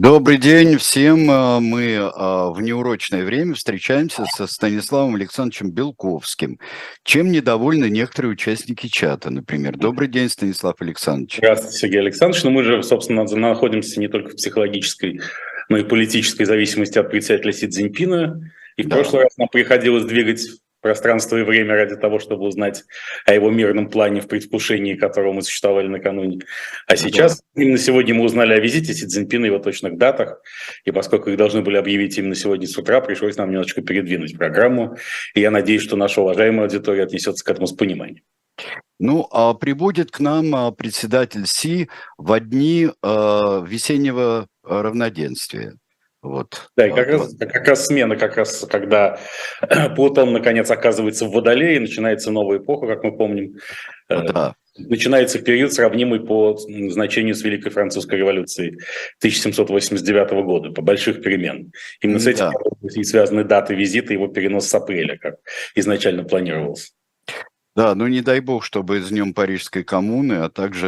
Добрый день всем. Мы в неурочное время встречаемся со Станиславом Александровичем Белковским. Чем недовольны некоторые участники чата, например? Добрый день, Станислав Александрович. Здравствуйте, Сергей Александрович. Мы же, собственно, находимся не только в психологической, но и политической зависимости от председателя Си Цзиньпина. И в Да, прошлый раз нам приходилось двигать пространство и время ради того, чтобы узнать о его мирном плане, в предвкушении которого мы существовали накануне. А да. сейчас, именно сегодня мы узнали о визите Си Цзиньпина и его точных датах. И поскольку их должны были объявить именно сегодня с утра, пришлось нам немножечко передвинуть программу. И я надеюсь, что наша уважаемая аудитория отнесется к этому с пониманием. Ну, а прибудет к нам председатель Си во дни весеннего равноденствия. Вот. Да, и как раз смена, как раз когда Плутон наконец оказывается в Водолее, начинается новая эпоха, как мы помним. Да. Начинается период, сравнимый по значению с Великой Французской революцией 1789 года, по больших перемен. Именно с этим Да. и связаны даты визита, его перенос с апреля, как изначально планировалось. Да, ну не дай бог, чтобы с Днем Парижской коммуны, а также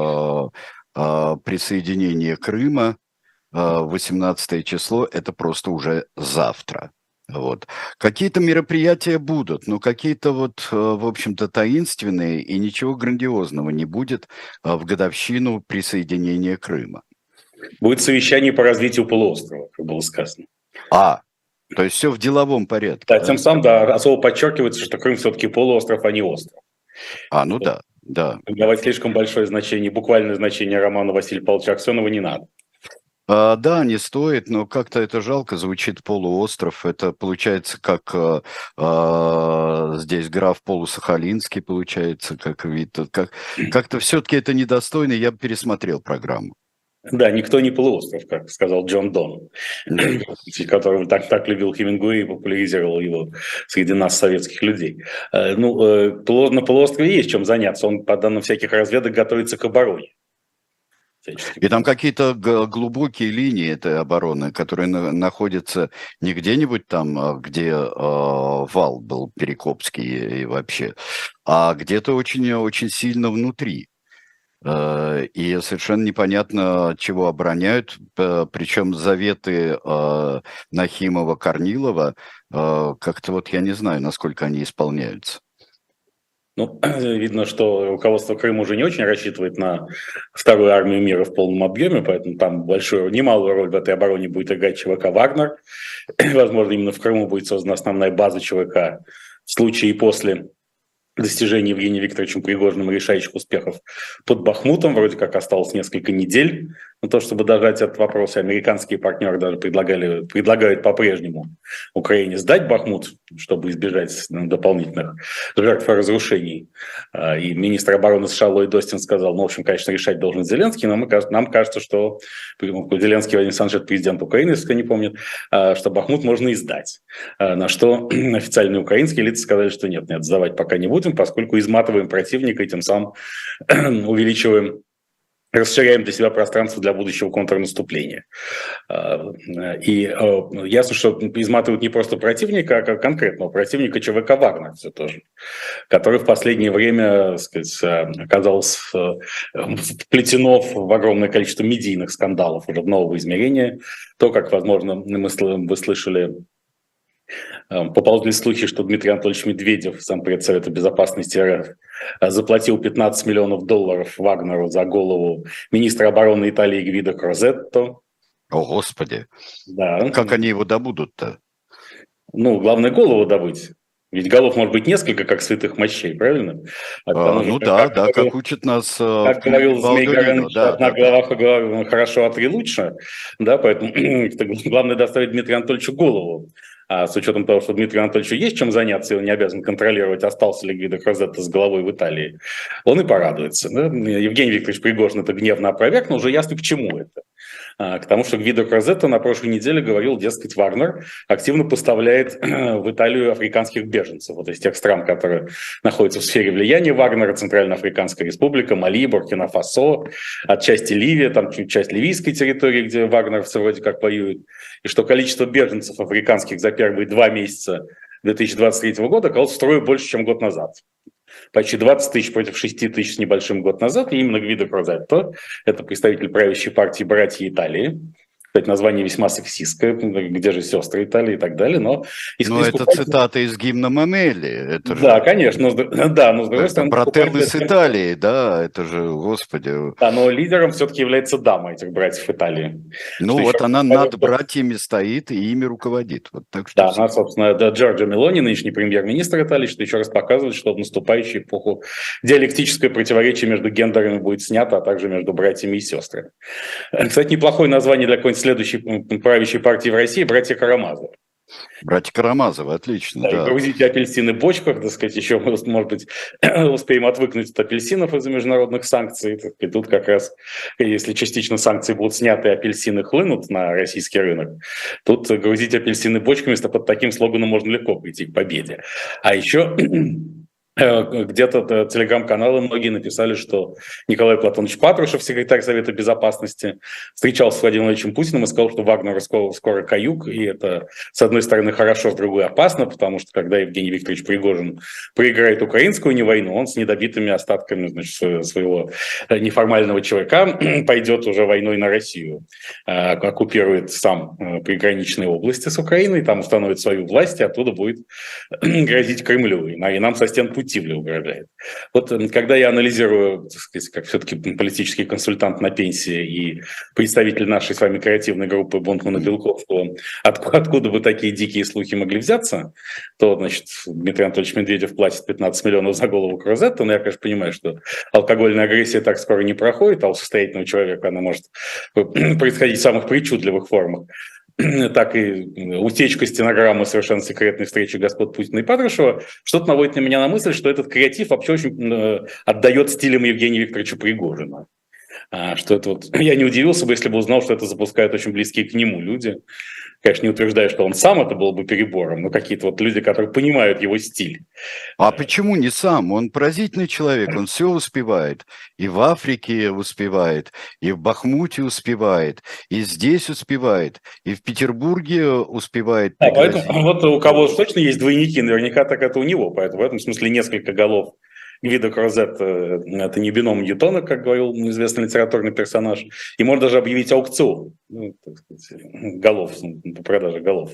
присоединение Крыма 18 число, это просто уже завтра. Вот. Какие-то мероприятия будут, но какие-то вот, в общем-то, таинственные, и ничего грандиозного не будет в годовщину присоединения Крыма. Будет совещание по развитию полуострова, как было сказано. То есть все в деловом порядке, Да, да? тем самым, да, особо подчеркивается, что Крым все-таки полуостров, а не остров. Ну да, да. Давать слишком большое значение, буквальное значение романа Василия Павловича Аксенова не надо. Да, не стоит, но как-то это жалко звучит полуостров. Это получается как здесь граф Полусахалинский получается, как вид. Как-то все-таки это недостойно, я бы пересмотрел программу. Да, никто не полуостров, как сказал Джон Дон, Да. которого так любил Хемингуэй и популяризировал его среди нас, советских людей. На полуострове есть чем заняться. Он, по данным всяких разведок, готовится к обороне. И там какие-то глубокие линии этой обороны, которые находятся не где-нибудь там, где вал был Перекопский и вообще, а где-то очень, очень сильно внутри. И совершенно непонятно, чего обороняют, причем заветы Нахимова-Корнилова, как-то вот я не знаю, насколько они исполняются. Видно, что руководство Крыма уже не очень рассчитывает на вторую армию мира в полном объеме, поэтому там немалую роль в этой обороне будет играть ЧВК «Вагнер». Возможно, именно в Крыму будет создана основная база ЧВК в случае и после достижения Евгением Викторовичем Пригожиным решающих успехов под Бахмутом. Вроде как осталось несколько недель на то, чтобы дожать этот вопрос. И американские партнеры даже предлагают по-прежнему Украине сдать Бахмут, чтобы избежать дополнительных жертв и разрушений. И министр обороны США Ллойд Остин сказал, в общем, конечно, решать должен Зеленский, но нам кажется, что Зеленский, Владимир Александрович, это президент Украины, если кто не помнит, что Бахмут можно и сдать. На что официальные украинские лица сказали, что нет, сдавать пока не будем, поскольку изматываем противника и тем самым расширяем для себя пространство для будущего контрнаступления. И ясно, что изматывают не просто противника, а конкретного противника ЧВК «Вагнер» все тоже, который в последнее время, так сказать, оказался вплетено в огромное количество медийных скандалов уже в нового измерения. То, как, возможно, вы слышали, поползли слухи, что Дмитрий Анатольевич Медведев, зампред Совета Безопасности РФ, заплатил $15 миллионов Вагнеру за голову министра обороны Италии Гвидо Крозетто. О, Господи! Да. Как они его добудут-то? Главное голову добыть. Ведь голов может быть несколько, как святых мощей, правильно? Как учат нас как говорил Змей Горыныч, одна голова хорошо, а три лучше. Да, поэтому главное доставить Дмитрию Анатольевичу голову. А с учетом того, что Дмитрию Анатольевичу есть чем заняться, и он не обязан контролировать, остался ли Гвидо Крозетто с головой в Италии, он и порадуется. Да? Евгений Викторович Пригожин это гневно опроверг, но уже ясно, к чему это. К тому, что Гвидо Крозетто на прошлой неделе говорил, дескать, Вагнер активно поставляет в Италию африканских беженцев, вот из тех стран, которые находятся в сфере влияния Вагнера, Центральноафриканская республика, Мали, Буркина-Фасо, отчасти Ливия, там часть ливийской территории, где вагнеровцы вроде как воюют, и что количество беженцев африканских за первые 2 месяца 2023 года оказалось втрое больше, чем год назад. Почти 20 тысяч против 6 тысяч с небольшим год назад. И именно Гвидо Крозетто, это представитель правящей партии «Братья Италии», Кстати, название весьма сексистское, где же сестры Италии и так далее, но... Но это цитата из гимна Мамели. Это да, же... конечно, да, но с другой стороны... Брателлы с Италии, да, это же, господи. Да, но лидером все-таки является дама этих братьев Италии. Ну вот она над братьями стоит и ими руководит. Вот так что да, она, собственно, Джорджа Мелони, нынешний премьер-министр Италии, что еще раз показывает, что в наступающую эпоху диалектическое противоречие между гендерами будет снято, а также между братьями и сестрами. Кстати, неплохое название для какой-нибудь следующей правящей партии в России – «Братья Карамазовы». Братья Карамазовы, отлично, да. Да. И грузить апельсины в бочках, так сказать, еще, может быть, успеем отвыкнуть от апельсинов из-за международных санкций. И тут как раз, если частично санкции будут сняты, апельсины хлынут на российский рынок, тут грузить апельсины бочками, под таким слоганом можно легко прийти к победе. А еще... где-то телеграм-каналы многие написали, что Николай Платонович Патрушев, секретарь Совета Безопасности, встречался с Владимиром Владимировичем Путиным и сказал, что Вагнеру скоро каюк, и это, с одной стороны, хорошо, с другой опасно, потому что когда Евгений Викторович Пригожин проиграет украинскую не войну, он с недобитыми остатками, значит, своего неформального ЧВК пойдет уже войной на Россию, оккупирует сам приграничные области с Украиной, там установит свою власть, и оттуда будет грозить Кремлю, и нам со стен Путина угрожает. Вот когда я анализирую, так сказать, как все-таки политический консультант на пенсии и представитель нашей с вами креативной группы Бунтмана-Белковского, откуда бы такие дикие слухи могли взяться, то, значит, Дмитрий Анатольевич Медведев платит 15 миллионов за голову Крузетта, но я, конечно, понимаю, что алкогольная агрессия так скоро не проходит, а у состоятельного человека она может происходить в самых причудливых формах. Так и утечка стенограммы совершенно секретной встречи господ Путина и Патрушева, что-то наводит на меня на мысль, что этот креатив вообще очень отдает стилем Евгения Викторовича Пригожина. Что это вот... Я не удивился бы, если бы узнал, что это запускают очень близкие к нему люди. Конечно, не утверждаю, что он сам, это было бы перебором, но какие-то вот люди, которые понимают его стиль. А почему не сам? Он поразительный человек, он все успевает. И в Африке успевает, и в Бахмуте успевает, и здесь успевает, и в Петербурге успевает. Да, поэтому вот у кого точно есть двойники, наверняка так это у него. Поэтому в этом смысле несколько голов Гвидо Крузетта – это не бином Ньютона, как говорил известный литературный персонаж. И можно даже объявить аукцион так сказать, голов, по продаже голов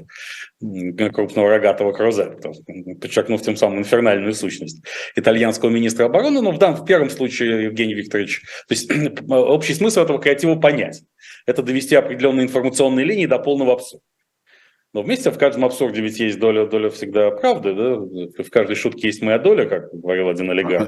крупного рогатого Крузетта, подчеркнув тем самым инфернальную сущность итальянского министра обороны. Но в первом случае Евгений Викторович, то есть общий смысл этого креатива понятен. Это довести определенные информационные линии до полного абсурда. Но вместе в каждом абсурде ведь есть доля всегда правды, да? В каждой шутке есть моя доля, как говорил один олигарх.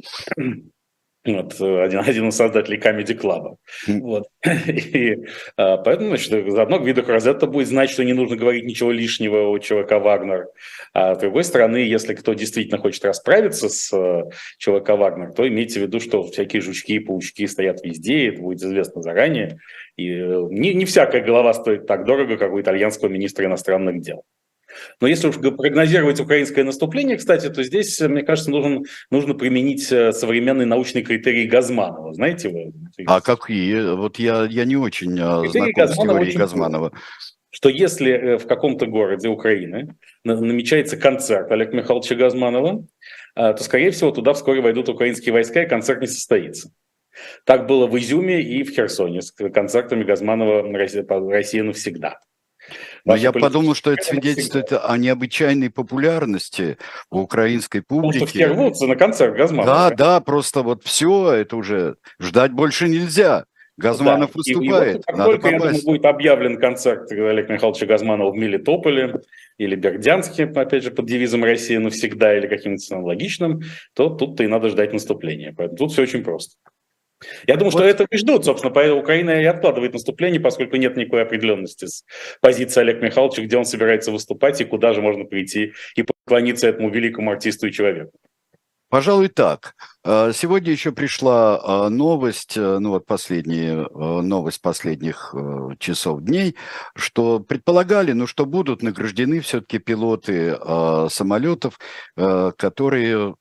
Вот, один из создателей Comedy Club. Вот. И поэтому, значит, заодно Гвидо Крузетта будет знать, что не нужно говорить ничего лишнего о ЧВК «Вагнер». А с другой стороны, если кто действительно хочет расправиться с ЧВК «Вагнер», то имейте в виду, что всякие жучки и паучки стоят везде, это будет известно заранее. И не всякая голова стоит так дорого, как у итальянского министра иностранных дел. Но если уж прогнозировать украинское наступление, кстати, то здесь, мне кажется, нужно применить современный научный критерий Газманова. Знаете его? А какие? Вот я не очень знаком с теорией Газманова. Что если в каком-то городе Украины намечается концерт Олега Михайловича Газманова, то, скорее всего, туда вскоре войдут украинские войска, и концерт не состоится. Так было в Изюме и в Херсоне с концертами Газманова «Россия навсегда». Но я подумал, что это свидетельствует о необычайной популярности у украинской публики. Потому что все рвутся на концерт Газманова. Да, просто вот все, это уже ждать больше нельзя. Газманов выступает, и вот как только, я думаю, будет объявлен концерт Олега Михайловича Газманова в Мелитополе или Бердянске, опять же, под девизом «Россия навсегда» или каким-то аналогичным, то тут-то и надо ждать наступления. Поэтому тут все очень просто. Я думаю, что это и ждут, собственно, поэтому Украина и откладывает наступление, поскольку нет никакой определенности с позиции Олега Михайловича, где он собирается выступать и куда же можно прийти и поклониться этому великому артисту и человеку. Пожалуй, так. Сегодня еще пришла новость, новость последних часов, дней, что предполагали, что будут награждены все-таки пилоты самолетов, которые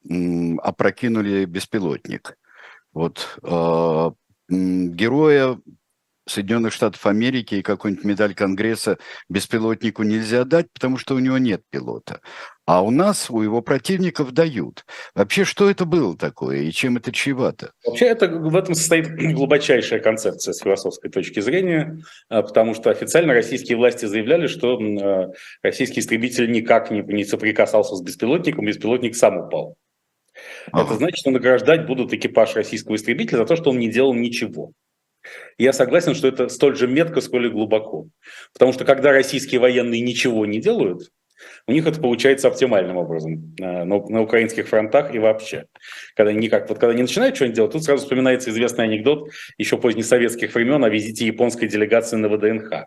опрокинули беспилотник. Вот героя Соединенных Штатов Америки и какую-нибудь медаль Конгресса беспилотнику нельзя дать, потому что у него нет пилота. А у нас, у его противников дают. Вообще, что это было такое и чем это чревато? Вообще, в этом состоит глубочайшая концепция с философской точки зрения, потому что официально российские власти заявляли, что российский истребитель никак не соприкасался с беспилотником, беспилотник сам упал. Это значит, что награждать будут экипаж российского истребителя за то, что он не делал ничего. Я согласен, что это столь же метко, сколь и глубоко. Потому что когда российские военные ничего не делают, у них это получается оптимальным образом на украинских фронтах и вообще. Когда они начинают что-нибудь делать, тут сразу вспоминается известный анекдот еще позднесоветских времен о визите японской делегации на ВДНХ.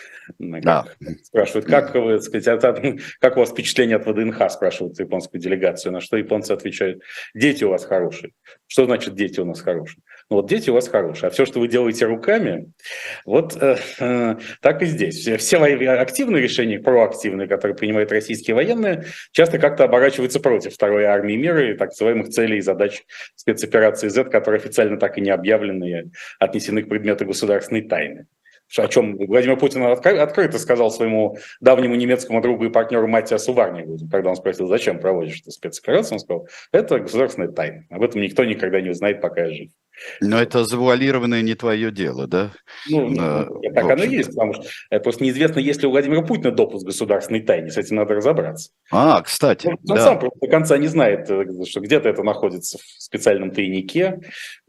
Спрашивают, как у вас впечатление от ВДНХ, спрашивают японскую делегацию, на что японцы отвечают: дети у вас хорошие. Что значит дети у нас хорошие? Ну вот дети у вас хорошие, а все, что вы делаете руками, вот так и здесь. Все активные решения, проактивные, которые принимают российские военные, часто как-то оборачиваются против второй армии мира и так называемых целей и задач спецоперации Z, которые официально так и не объявлены и отнесены к предмету государственной тайны. О чем Владимир Путин открыто сказал своему давнему немецкому другу и партнеру Маттиасу Варнегу, когда он спросил, зачем проводишь эту спецоперацию, он сказал: это государственная тайна, об этом никто никогда не узнает, пока я жив. Но это завуалированное не твое дело, да? Так оно и есть, потому что просто неизвестно, есть ли у Владимира Путина допуск к государственной тайне, с этим надо разобраться. Кстати, он сам просто до конца не знает, что где-то это находится в специальном тайнике,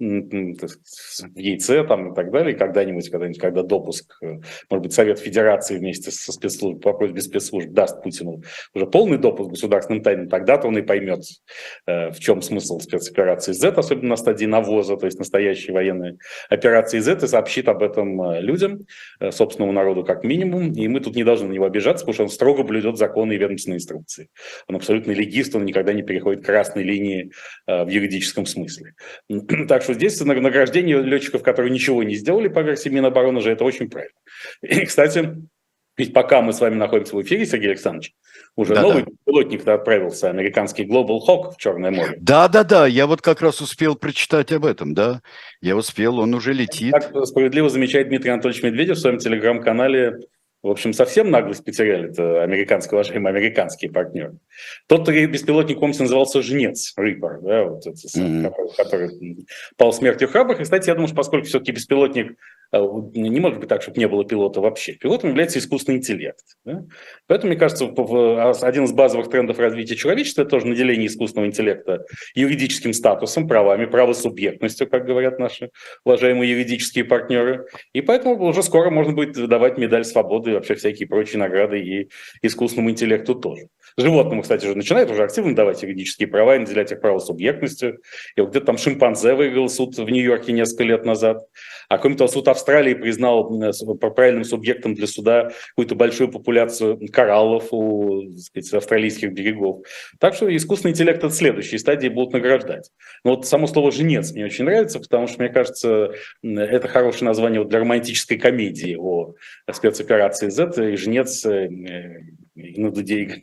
в яйце там и так далее, когда-нибудь, когда допуск, может быть, Совет Федерации вместе со спецслужб, по просьбе спецслужб даст Путину уже полный допуск к государственным тайнам, тогда-то он и поймет, в чем смысл спецоперации Z, особенно на стадии навоза, то есть настоящей военной операции Z, и сообщит об этом людям, собственному народу как минимум, и мы тут не должны на него обижаться, потому что он строго блюдет законы и ведомственные инструкции. Он абсолютно легист, он никогда не переходит красной линии в юридическом смысле. Так что здесь награждение летчиков, которые ничего не сделали, по версии Минобороны, же это очень правильно. И, кстати, ведь пока мы с вами находимся в эфире, Сергей Александрович, уже новый пилотник-то отправился, американский Global Hawk в Черное море. Да, я вот как раз успел прочитать об этом, да. Я успел, он уже летит. Так справедливо замечает Дмитрий Анатольевич Медведев в своем телеграм-канале. В общем, совсем наглость потеряли, это уважаемые американские партнеры. Тот беспилотник, помните, назывался «Жнец», Reaper, да, вот этот, который пал смертью храбрых. И, кстати, я думаю, что поскольку все-таки беспилотник не может быть так, чтобы не было пилота вообще. Пилотом является искусственный интеллект. Да? Поэтому, мне кажется, один из базовых трендов развития человечества – это тоже наделение искусственного интеллекта юридическим статусом, правами, правосубъектностью, как говорят наши уважаемые юридические партнеры. И поэтому уже скоро можно будет давать медаль свободы и вообще всякие прочие награды и искусственному интеллекту тоже. Животному, кстати, уже начинают уже активно давать юридические права и наделять их правосубъектностью. И вот где-то там шимпанзе выиграл суд в Нью-Йорке несколько лет назад. А кроме того, суд Австралии признал правильным субъектом для суда какую-то большую популяцию кораллов у, так сказать, австралийских берегов. Так что искусственный интеллект от следующей стадии будут награждать. Но вот само слово «жнец» мне очень нравится, потому что, мне кажется, это хорошее название для романтической комедии о спецоперации Z, и «Жнец» и на дуде,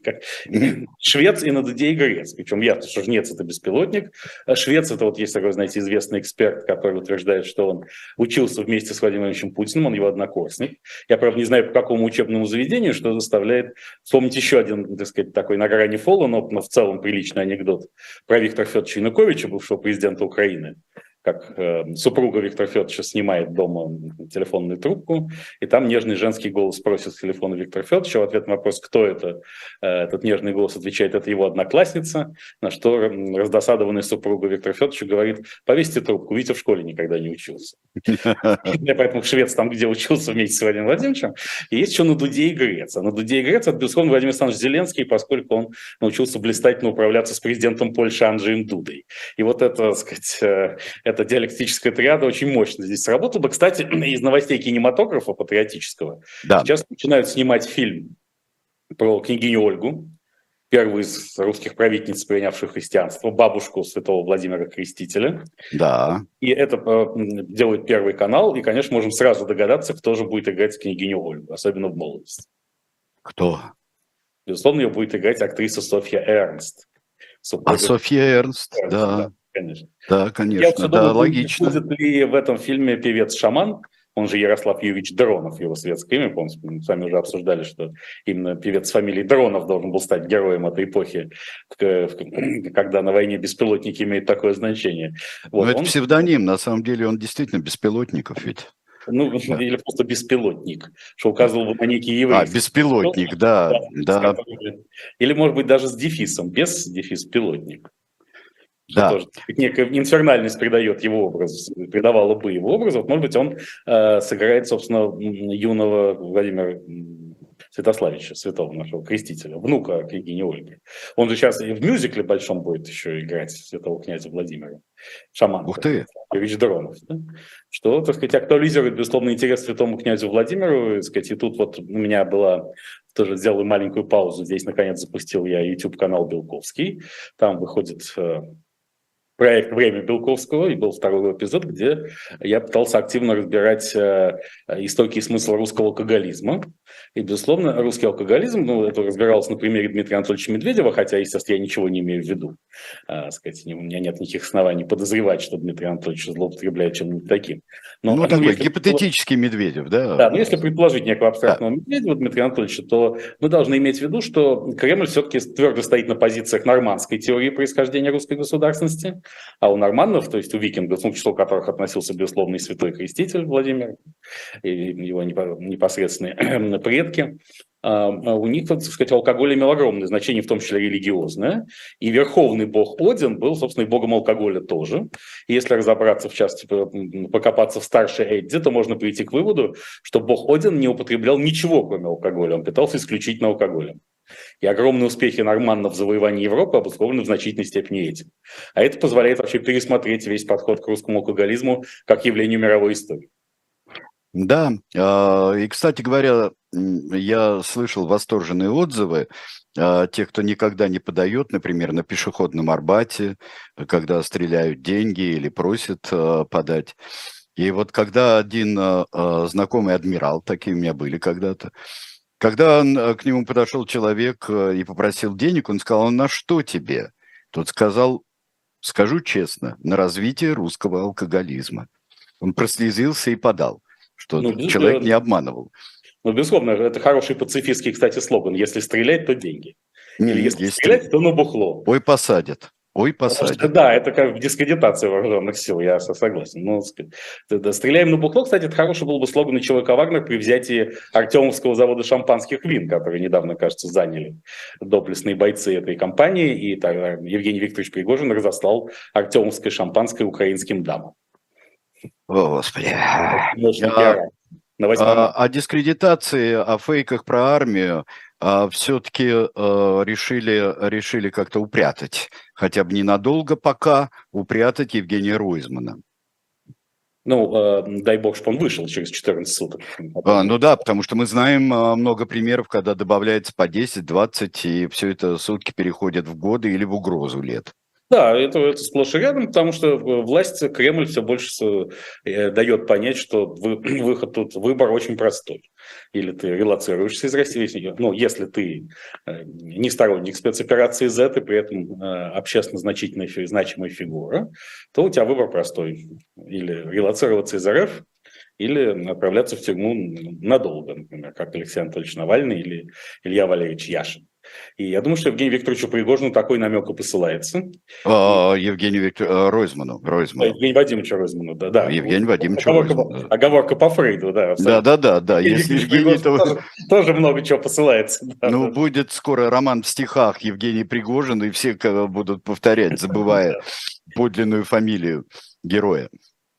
швец и на дуде и грец. Причем ясно, что жнец – это беспилотник, а швец – это вот есть такой, знаете, известный эксперт, который утверждает, что он учился вместе с Владимиром Ильичем Путиным, он его однокурсник. Я, правда, не знаю, по какому учебному заведению, что заставляет вспомнить еще один, так сказать, такой на грани фола, но в целом приличный анекдот про Виктора Федоровича Януковича, бывшего президента Украины. Как супруга Виктора Федоровича снимает дома телефонную трубку, и там нежный женский голос просит с телефона Виктора Федоровича. В ответ на вопрос, кто это, этот нежный голос отвечает, это его одноклассница, на что раздосадованная супруга Виктора Федоровича говорит: повесьте трубку, Витя в школе никогда не учился. Поэтому швец там, где учился вместе с Владимиром Владимировичем. И есть еще на дуде и грец. А на дуде и грец это, безусловно, Владимир Александрович Зеленский, поскольку он научился блистательно управляться с президентом Польши Анджеем Дудой. И вот это, так сказать, эта диалектическая триада очень мощно здесь сработала бы. Кстати, из новостей кинематографа патриотического сейчас начинают снимать фильм про княгиню Ольгу, первую из русских правительниц, принявших христианство, бабушку святого Владимира Крестителя. Да. И это делает Первый канал, и, конечно, можем сразу догадаться, кто же будет играть княгиню Ольгу, особенно в молодости. Кто? Безусловно, ее будет играть актриса Софья Эрнст. Софья Эрнст, да. Конечно. Да, конечно, Я думаю, логично. будет ли в этом фильме певец-шаман, он же Ярослав Юрьевич Дронов, его светское имя, помните, мы с вами уже обсуждали, что именно певец с фамилией Дронов должен был стать героем этой эпохи, когда на войне беспилотники имеют такое значение. Вот, это псевдоним, на самом деле он действительно беспилотников ведь. Ну, да. Или просто беспилотник, что указывал бы на некий еврейский. Беспилотник, да. Или, может быть, даже с дефисом, без дефис пилотник. Да. Тоже некая инфернальность придает его образу, придавала бы его образу. Вот, может быть, он сыграет, собственно, юного Владимира Святославича, святого нашего крестителя, внука княгини Ольги. Он же сейчас и в мюзикле большом будет еще играть святого князя Владимира. Шаман. Ух ты! Юрьевич Дронов. Да? Что, так сказать, актуализирует, безусловно, интерес святому князю Владимиру. Так сказать, и тут вот у меня была, тоже сделал маленькую паузу, здесь, наконец, запустил я YouTube-канал Белковский. Там выходит проект «Время Белковского», и был второй эпизод, где я пытался активно разбирать истоки и смысл русского алкоголизма. И, безусловно, русский алкоголизм, это разбиралось на примере Дмитрия Анатольевича Медведева, хотя, естественно, я ничего не имею в виду. Сказать, у меня нет никаких оснований подозревать, что Дмитрий Анатольевич злоупотребляет чем-нибудь таким. Но, такой гипотетический Медведев, да? Да, но если предположить некого абстрактного Медведева, Дмитрия Анатольевича, то мы должны иметь в виду, что Кремль все-таки твердо стоит на позициях нормандской теории происхождения русской государственности, а у норманнов, то есть у викингов, в число которых относился, безусловно, и святой креститель Владимир, и его непосредственные предки, у них, так сказать, алкоголь имел огромное значение, в том числе религиозное, и верховный бог Один был, собственно, и богом алкоголя тоже. И если разобраться, в частности, покопаться в старшей Эдде, то можно прийти к выводу, что бог Один не употреблял ничего, кроме алкоголя, он питался исключительно алкоголем. И огромные успехи норманнов в завоевании Европы обусловлены в значительной степени этим. А это позволяет вообще пересмотреть весь подход к русскому алкоголизму как явлению мировой истории. Да, и, кстати говоря, я слышал восторженные отзывы тех, кто никогда не подает, например, на пешеходном Арбате, когда стреляют деньги или просят подать. И вот когда один знакомый адмирал, такие у меня были когда-то, когда к нему подошел человек и попросил денег, он сказал: на что тебе? Тот сказал: скажу честно, на развитие русского алкоголизма. Он прослезился и подал, что человек не обманывал. Ну, безусловно, это хороший пацифистский, кстати, слоган. Если стрелять, то деньги. Или если стрелять, то на бухло. Ой, посадят. Ой, посадят. Да, это как дискредитация вооруженных сил, я согласен. Но, стреляем на бухло, кстати, это хороший был бы слоган и ЧВК «Вагнер» при взятии Артемовского завода шампанских вин, который недавно, кажется, заняли доблестные бойцы этой компании, и тогда Евгений Викторович Пригожин разослал артемовское шампанское украинским дамам. О, Господи. О дискредитации, о фейках про армию все-таки решили как-то упрятать, хотя бы ненадолго пока, упрятать Евгения Ройзмана. Ну, дай бог, что он вышел через 14 суток. Ну да, потому что мы знаем много примеров, когда добавляется по 10-20, и все это сутки переходят в годы или в угрозу лет. Да, это сплошь и рядом, потому что власть, Кремль все больше дает понять, что выход тут, выбор очень простой. Или ты релоцируешься из России, ну, если ты не сторонник спецоперации Z, и при этом общественно значительная и значимая фигура, то у тебя выбор простой. Или релоцироваться из РФ, или отправляться в тюрьму надолго, например, как Алексей Анатольевич Навальный или Илья Валерьевич Яшин. И я думаю, что Евгению Викторовичу Пригожину такой намек и посылается. Евгению Ройзману. Евгению Вадимовичу Ройзману, да. Евгению Вадимовичу Ройзману. Оговорка по Фрейду, да. Да. Если Евгений тоже много чего посылается. Ну, будет скоро роман в стихах Евгений Пригожин, и все будут повторять, забывая подлинную фамилию героя.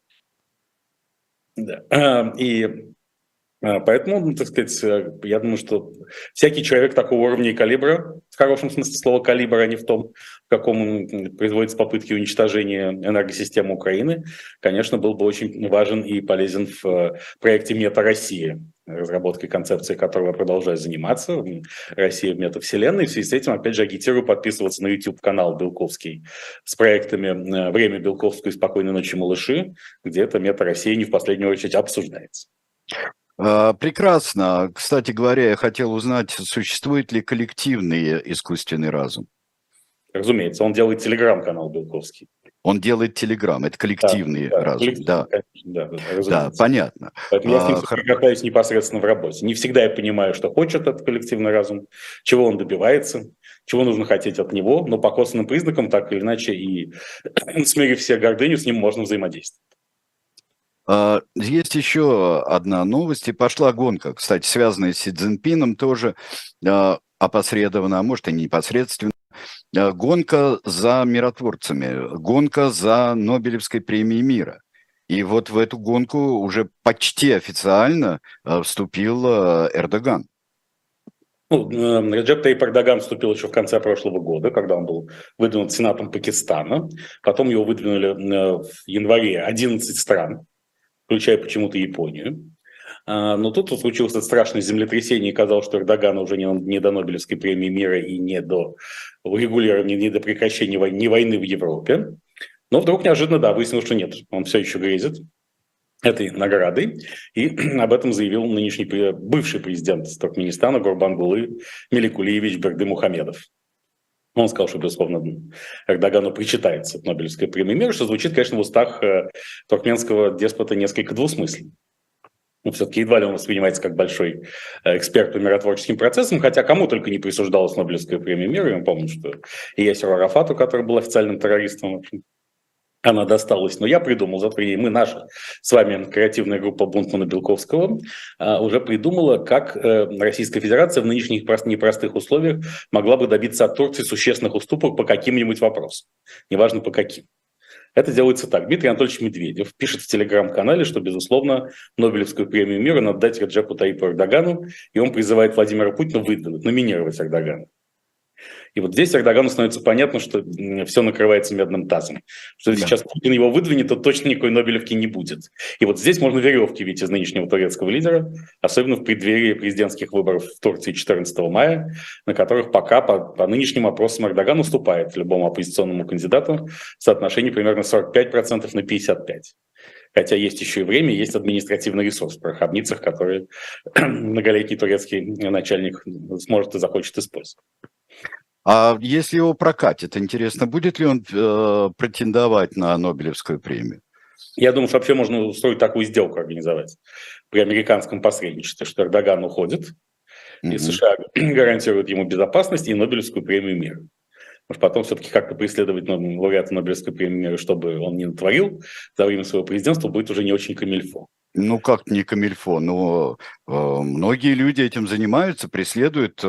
Да. И поэтому, так сказать, я думаю, что всякий человек такого уровня и калибра, в хорошем смысле слова калибра, а не в том, в каком производятся попытки уничтожения энергосистемы Украины, конечно, был бы очень важен и полезен в проекте «Мета-Россия», разработкой концепции которого я продолжаю заниматься. «Россия в метавселенной». В связи с этим, опять же, агитирую подписываться на YouTube-канал Белковский с проектами «Время Белковского» и «Спокойной ночи, малыши», где эта «Мета-Россия» не в последнюю очередь обсуждается. Прекрасно. Кстати говоря, я хотел узнать, существует ли коллективный искусственный разум? Разумеется, он делает телеграм-канал Белковский. Он делает Телеграм, это коллективный разум. Да, конечно, да, понятно. Поэтому я с ним соприкасаюсь непосредственно в работе. Не всегда я понимаю, что хочет этот коллективный разум, чего он добивается, чего нужно хотеть от него, но по косвенным признакам, так или иначе, и смирив все гордыню, с ним можно взаимодействовать. Есть еще одна новость, и пошла гонка, кстати, связанная с Си Цзиньпином тоже опосредованно, а может и непосредственно. Гонка за миротворцами, гонка за Нобелевской премией мира. И вот в эту гонку уже почти официально вступил Эрдоган. Реджеп Таyyip Эрдоган вступил еще в конце прошлого года, когда он был выдвинут Сенатом Пакистана. Потом его выдвинули в январе 11 стран, включая почему-то Японию. Но тут случилось это страшное землетрясение, и казалось, что Эрдогану уже не до Нобелевской премии мира и не до урегулирования, не до прекращения войны в Европе. Но вдруг неожиданно, выяснилось, что нет, он все еще грезит этой наградой. И об этом заявил нынешний бывший президент Туркменистана Гурбангулы Меликулиевич Бердымухамедов. Он сказал, что, безусловно, Эрдогану причитается Нобелевская премия мира, что звучит, конечно, в устах туркменского деспота несколько двусмысленно. Все-таки едва ли он воспринимается как большой эксперт по миротворческим процессам, хотя кому только не присуждалась Нобелевская премия мира. Я помню, что и Ясеру Арафату, который был официальным террористом, она досталась. Но я придумал, зато мы, наша с вами креативная группа Бунтмана Белковского, уже придумала, как Российская Федерация в нынешних непростых условиях могла бы добиться от Турции существенных уступок по каким-нибудь вопросам. Неважно по каким. Это делается так. Дмитрий Анатольевич Медведев пишет в телеграм-канале, что, безусловно, Нобелевскую премию мира надо дать Реджепу Таyyипу Эрдогану, и он призывает Владимира Путина выдвинуть, номинировать Эрдогана. И вот здесь Эрдогану становится понятно, что все накрывается медным тазом. Что если сейчас Путин его выдвинет, то точно никакой Нобелевки не будет. И вот здесь можно веревки видеть из нынешнего турецкого лидера, особенно в преддверии президентских выборов в Турции 14 мая, на которых пока по нынешним опросам Эрдоган уступает любому оппозиционному кандидату в соотношении примерно 45% на 55%. Хотя есть еще и время, есть административный ресурс в пороховницах, который многолетний турецкий начальник сможет и захочет использовать. А если его прокатит, интересно, будет ли он претендовать на Нобелевскую премию? Я думаю, что вообще можно устроить такую сделку организовать при американском посредничестве, что Эрдоган уходит, и США гарантируют ему безопасность и Нобелевскую премию мира. Может, потом все-таки как-то преследовать лауреата Нобелевской премии мира, чтобы он не натворил за время своего президентства, будет уже не очень камильфо. Ну, как не камильфо, но многие люди этим занимаются, преследуют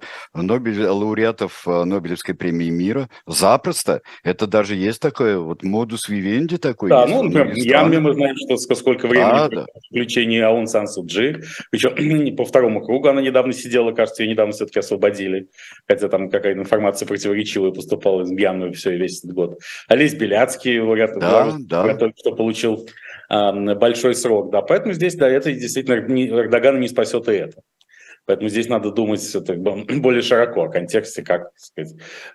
лауреатов Нобелевской премии мира запросто. Это даже есть такое, вот модус вивенди такой. Да, например, Мьянме, мы знаем, что сколько времени включение Аун Сан Су Чжи, причем по второму кругу она недавно сидела, кажется, ее недавно все-таки освободили, хотя там какая-то информация противоречивая поступала из Мьянмы весь этот год. Олесь Беляцкий, лауреат, только что получил большой срок, поэтому здесь, это действительно Эрдогана не спасет и это. Поэтому здесь надо думать более широко о контексте, как, так сказать,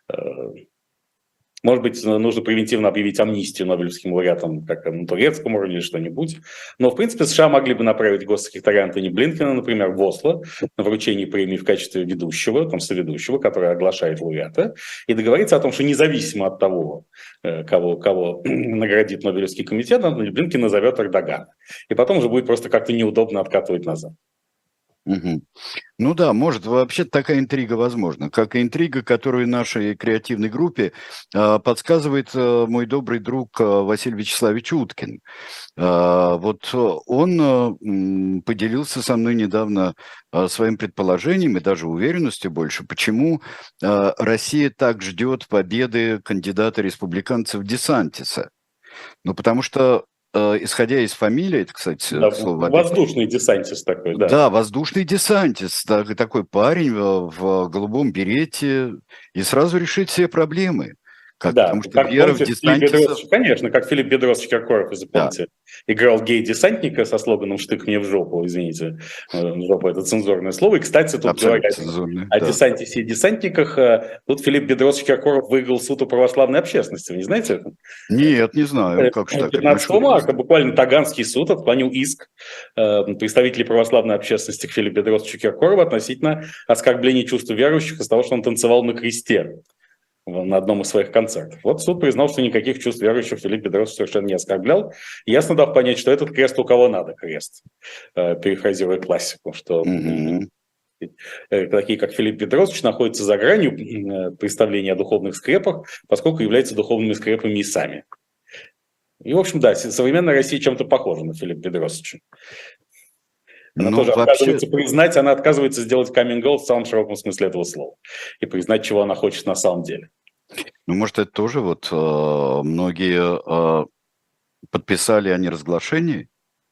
может быть, нужно превентивно объявить амнистию нобелевским лауреатам, как на турецком уровне или что-нибудь. Но, в принципе, США могли бы направить госсекретаря Антони Блинкена, например, в Осло на вручение премии в качестве ведущего, соведущего, который оглашает лауреата, и договориться о том, что независимо от того, кого наградит Нобелевский комитет, Блинкен назовет Эрдогана. И потом уже будет просто как-то неудобно откатывать назад. Угу. Ну да, может, вообще такая интрига возможна, как и интрига, которую нашей креативной группе подсказывает мой добрый друг Василий Вячеславович Уткин. Вот он поделился со мной недавно своим предположением и даже уверенностью больше, почему Россия так ждет победы кандидата-республиканцев Десантиса. Ну, потому что исходя из фамилии, это, кстати, слово... Воздушный десантис такой, да. Да, воздушный десантис, такой парень в голубом берете, и сразу решить все проблемы. Потому что вера в десантисов... Конечно, как Филипп Бедросович Киркоров из «Помните», играл гей-десантника со слоганом «Штык мне в жопу», извините, жопа – это цензурное слово. И, кстати, тут говоря о десантисе и десантниках, тут Филипп Бедросович Киркоров выиграл суд у православной общественности. Вы не знаете это? Нет, не знаю. Как же так? 15 марта буквально Таганский суд отклонил иск представителей православной общественности к Филиппу Бедросовичу Киркорову относительно оскорбления чувств верующих из-за того, что он танцевал на кресте на одном из своих концертов. Вот суд признал, что никаких чувств верующих Филипп Бедросович совершенно не оскорблял, ясно дав понять, что этот крест у кого надо крест, перефразируя классику, что такие, как Филипп Бедросович, находятся за гранью представления о духовных скрепах, поскольку являются духовными скрепами и сами. И, в общем, да, современная Россия чем-то похожа на Филиппа Бедросовича. Она тоже отказывается признать, она отказывается сделать каминг-аут в самом широком смысле этого слова и признать, чего она хочет на самом деле. Ну, может, это тоже вот многие подписали о неразглашении?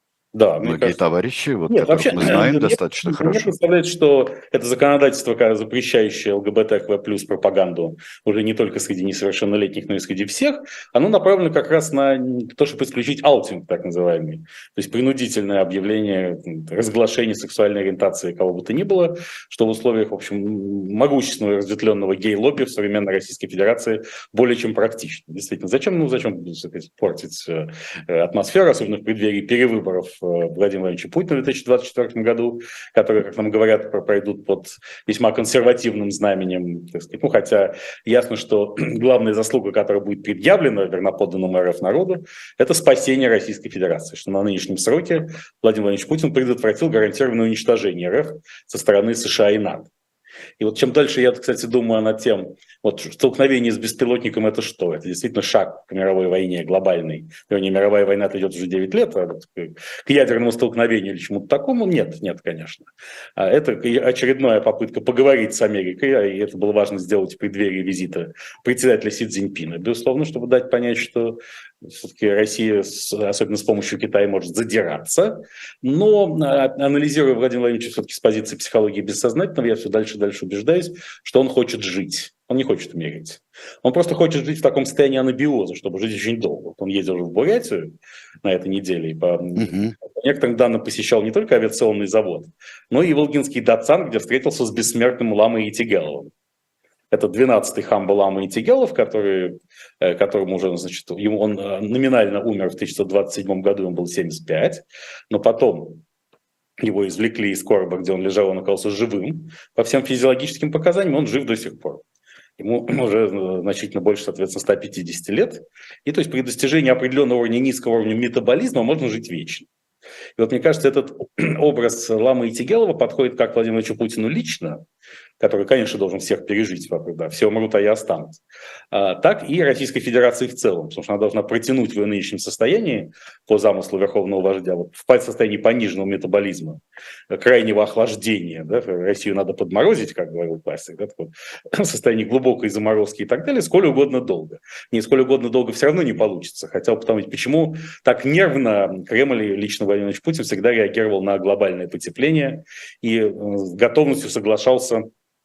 Да, многие товарищи, вот, нет, которых вообще, мы знаем достаточно хорошо. Мне представляется, что это законодательство, запрещающее ЛГБТК плюс пропаганду уже не только среди несовершеннолетних, но и среди всех, оно направлено как раз на то, чтобы исключить аутинг, так называемый. То есть принудительное объявление, разглашение сексуальной ориентации кого бы то ни было, что в условиях, в общем, могущественного разветвленного гей-лобби в современной Российской Федерации более чем практично. Действительно, зачем сказать, портить атмосферу, особенно в преддверии перевыборов Владимира Владимировича Путина в 2024 году, которые, как нам говорят, пройдут под весьма консервативным знаменем. Так сказать. Ну, хотя ясно, что главная заслуга, которая будет предъявлена верноподданному РФ народу, это спасение Российской Федерации, что на нынешнем сроке Владимир Владимирович Путин предотвратил гарантированное уничтожение РФ со стороны США и НАТО. И вот чем дальше я, кстати, думаю над тем, вот столкновение с беспилотником это что? Это действительно шаг к мировой войне глобальной. Вернее, мировая война идет уже 9 лет, а вот к ядерному столкновению или чему-то такому нет, конечно. Это очередная попытка поговорить с Америкой, и это было важно сделать в преддверии визита председателя Си Цзиньпина. Безусловно, чтобы дать понять, что все-таки Россия, особенно с помощью Китая, может задираться. Но, анализируя Владимира Владимировича все-таки с позиции психологии бессознательного, я все дальше убеждаюсь, что он хочет жить. Он не хочет умереть. Он просто хочет жить в таком состоянии анабиоза, чтобы жить очень долго. Вот он ездил в Бурятию на этой неделе и по некоторым данным посещал не только авиационный завод, но и Волгинский Датсан, где встретился с бессмертным Ламой Итигеловым. Это 12-й хам Лама Итигелов, которому уже, значит, он номинально умер в 1927 году, ему было 75, но потом его извлекли из короба, где он лежал, он оказался живым. По всем физиологическим показаниям он жив до сих пор.Ему уже значительно больше, соответственно, 150 лет. И то есть при достижении определенного уровня, низкого уровня метаболизма можно жить вечно. И вот мне кажется, этот образ Ламы Итигелова подходит как Владимиру Ильичу Путину лично, который, конечно, должен всех пережить, да, все умрут, а я останусь, так и Российской Федерации в целом, потому что она должна протянуть в ее нынешнем состоянии, по замыслу Верховного Вождя, вот, в состоянии пониженного метаболизма, крайнего охлаждения, да, Россию надо подморозить, как говорил классик, да, в состоянии глубокой заморозки и так далее, сколь угодно долго. Не сколь угодно долго все равно не получится. Хотел потому, почему так нервно Кремль и лично Владимир Владимирович Путин всегда реагировал на глобальное потепление и с готовностью соглашался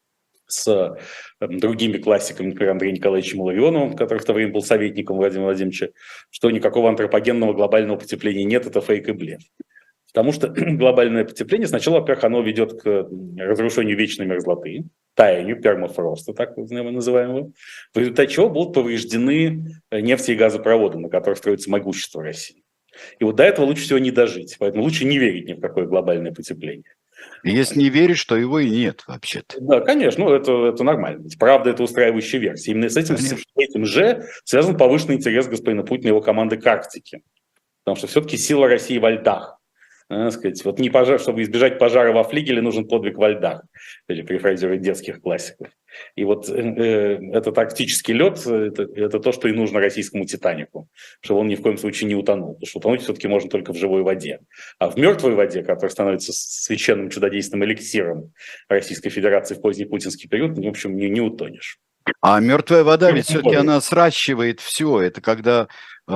с другими классиками, например, Андреем Николаевичем Илларионовым, который в то время был советником Владимира Владимировича, что никакого антропогенного глобального потепления нет, это фейк и блеф. Потому что глобальное потепление сначала, во-первых, оно ведет к разрушению вечной мерзлоты, таянию, пермафроста, так называемого, в результате чего будут повреждены нефти- и газопроводы, на которых строится могущество России. И вот до этого лучше всего не дожить, поэтому лучше не верить ни в какое глобальное потепление. Если не веришь, то его и нет вообще-то. Да, конечно, ну, это нормально. Ведь правда, это устраивающая версия. Именно с этим же связан повышенный интерес господина Путина и его команды к Арктике. Потому что все-таки сила России во льдах. Сказать, вот не пожар, чтобы избежать пожара во флигеле, нужен подвиг во льдах, или перефразируя детских классиков. И вот этот арктический лед это то, что и нужно российскому «Титанику», чтобы он ни в коем случае не утонул. Потому что утонуть все-таки можно только в живой воде. А в мертвой воде, которая становится священным чудодейственным эликсиром Российской Федерации в поздний путинский период, в общем, не утонешь. А мертвая вода ведь все-таки она сращивает все. Это когда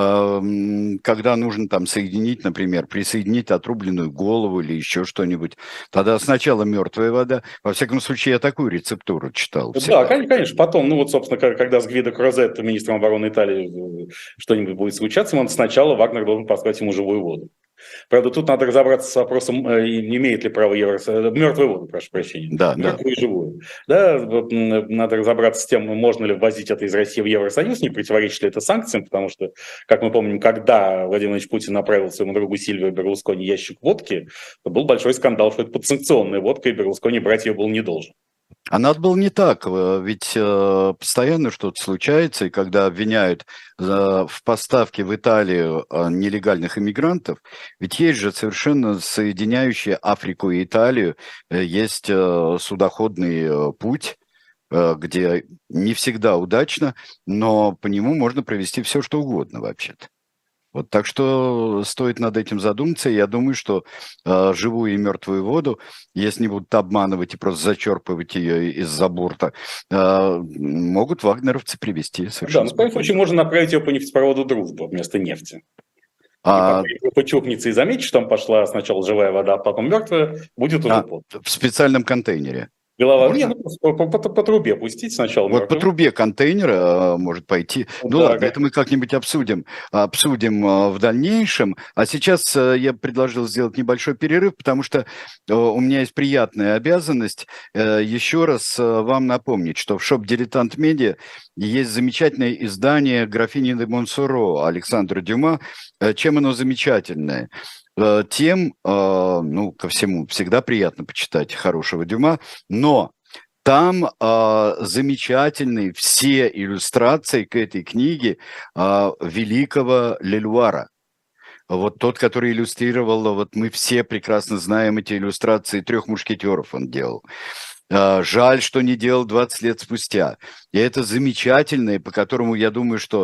нужно там соединить, например, присоединить отрубленную голову или еще что-нибудь. Тогда сначала мертвая вода. Во всяком случае, я такую рецептуру читал. Да, конечно. Потом, ну вот, собственно, когда с Гвидо Крозетто, министром обороны Италии, что-нибудь будет случаться, сначала Вагнер должен послать ему живую воду. Правда, тут надо разобраться с вопросом, имеет ли право мертвую воду, прошу прощения, мертвую и живую. Да, надо разобраться с тем, можно ли ввозить это из России в Евросоюз, не противоречит ли это санкциям, потому что, как мы помним, когда Владимир Владимирович Путин направил своему другу Сильвио Берлускони ящик водки, то был большой скандал, что это подсанкционная водка, и Берлускони брать ее был не должен. А надо было не так, ведь постоянно что-то случается, и когда обвиняют в поставке в Италию нелегальных иммигрантов, ведь есть же совершенно соединяющие Африку и Италию, есть судоходный путь, где не всегда удачно, но по нему можно провести все, что угодно вообще-то. Вот так что стоит над этим задуматься. Я думаю, что живую и мертвую воду, если не будут обманывать и просто зачерпывать ее из-за борта, могут вагнеровцы привезти Да, совершенно ну в таком случае спокойно. можно направить ее по нефтепроводу «Дружба» вместо нефти. И пока А, группа чухнется и заметит, что там пошла сначала живая вода, а потом мертвая, будет уже поздно. в специальном контейнере Голова, не, можно? ну просто по трубе пустить сначала Вот по мертвую. трубе контейнера может пойти. Ну Да, ладно, это мы как-нибудь обсудим в дальнейшем. А сейчас я предложил сделать небольшой перерыв, потому что у меня есть приятная обязанность еще раз вам напомнить, что в шоп «Дилетант Медиа» есть замечательное издание «Графини де Монсоро» Александра Дюма. Чем оно замечательное? Тем, ну, ко всему, всегда приятно почитать хорошего Дюма, но там замечательные все иллюстрации к этой книге великого Лелуара. Вот тот, который иллюстрировал, вот мы все прекрасно знаем эти иллюстрации «Трех мушкетеров» он делал. Жаль, что не делал 20 лет спустя. И это замечательно, и по которому я думаю, что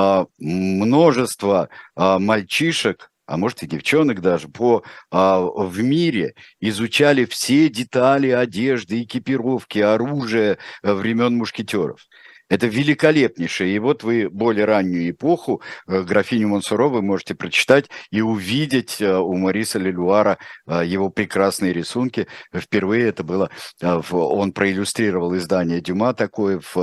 множество мальчишек, а может и девчонок даже, в мире изучали все детали одежды, экипировки, оружия времен мушкетеров. Это великолепнейшее. И вот вы более раннюю эпоху, графиню Монсоро, вы можете прочитать и увидеть у Мариса Лелуара его прекрасные рисунки. Впервые это было, он проиллюстрировал издание Дюма такое в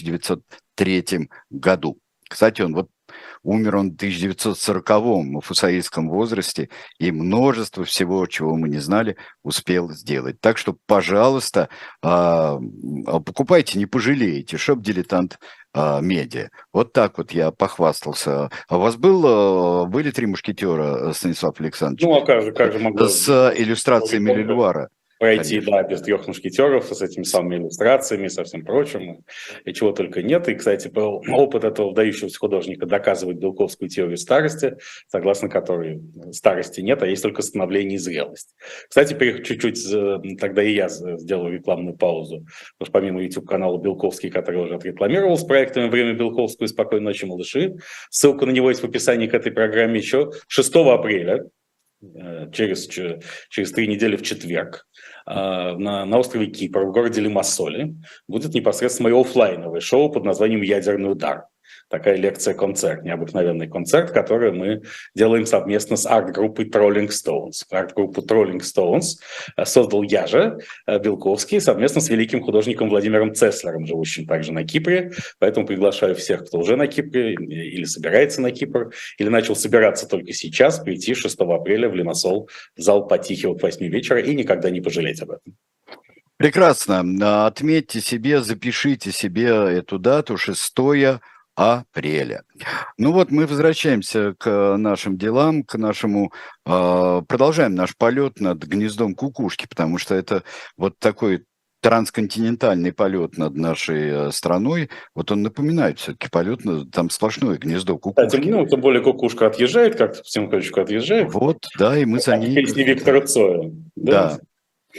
1903 году. Кстати, он вот умер он в 1940-м, в фусаистском возрасте, и множество всего, чего мы не знали, успел сделать. Так что, пожалуйста, покупайте, не пожалеете. Шоп-дилетант медиа. Вот так вот я похвастался. А у вас были «Три мушкетера», Станислав Александрович, Ну, а как же могло с иллюстрациями Лелуара, пройти, конечно. да, без трех мушкетеров, с этими самыми иллюстрациями, со всем прочим, и чего только нет. И, кстати, был опыт этого выдающегося художника доказывает белковскую теорию старости, согласно которой старости нет, а есть только становление и зрелость. Кстати, чуть-чуть, тогда и я сделаю рекламную паузу, потому что помимо YouTube-канала Белковский, который уже отрекламировал с проектами «Время Белковского» и «Спокойной ночи, малыши», ссылка на него есть в описании к этой программе еще 6 апреля, через 3 недели в четверг, на острове Кипр, в городе Лимассоле, будет непосредственно мое оффлайновое шоу под названием «Ядерный удар». Такая лекция-концерт, необыкновенный концерт, который мы делаем совместно с арт-группой Trolling Stones. Арт-группу Trolling Stones создал я же, Белковский, совместно с великим художником Владимиром Цеслером, живущим также на Кипре. Поэтому приглашаю всех, кто уже на Кипре или собирается на Кипр, или начал собираться только сейчас, прийти 6 апреля в Лимассол, в зал Потихи от 8 вечера и никогда не пожалеть об этом. Прекрасно. Отметьте себе, запишите себе эту дату, 6 апреля. Ну вот мы возвращаемся к нашим делам, к нашему, продолжаем наш полет над гнездом кукушки, потому что это вот такой трансконтинентальный полет над нашей страной, вот он напоминает все-таки полет, там сплошное гнездо Кстати, кукушки. ну, тем более кукушка отъезжает, как-то потихонечку отъезжает. Вот, да, и мы за Как в ней, как песне сказать, Виктора Цоя. Да? да.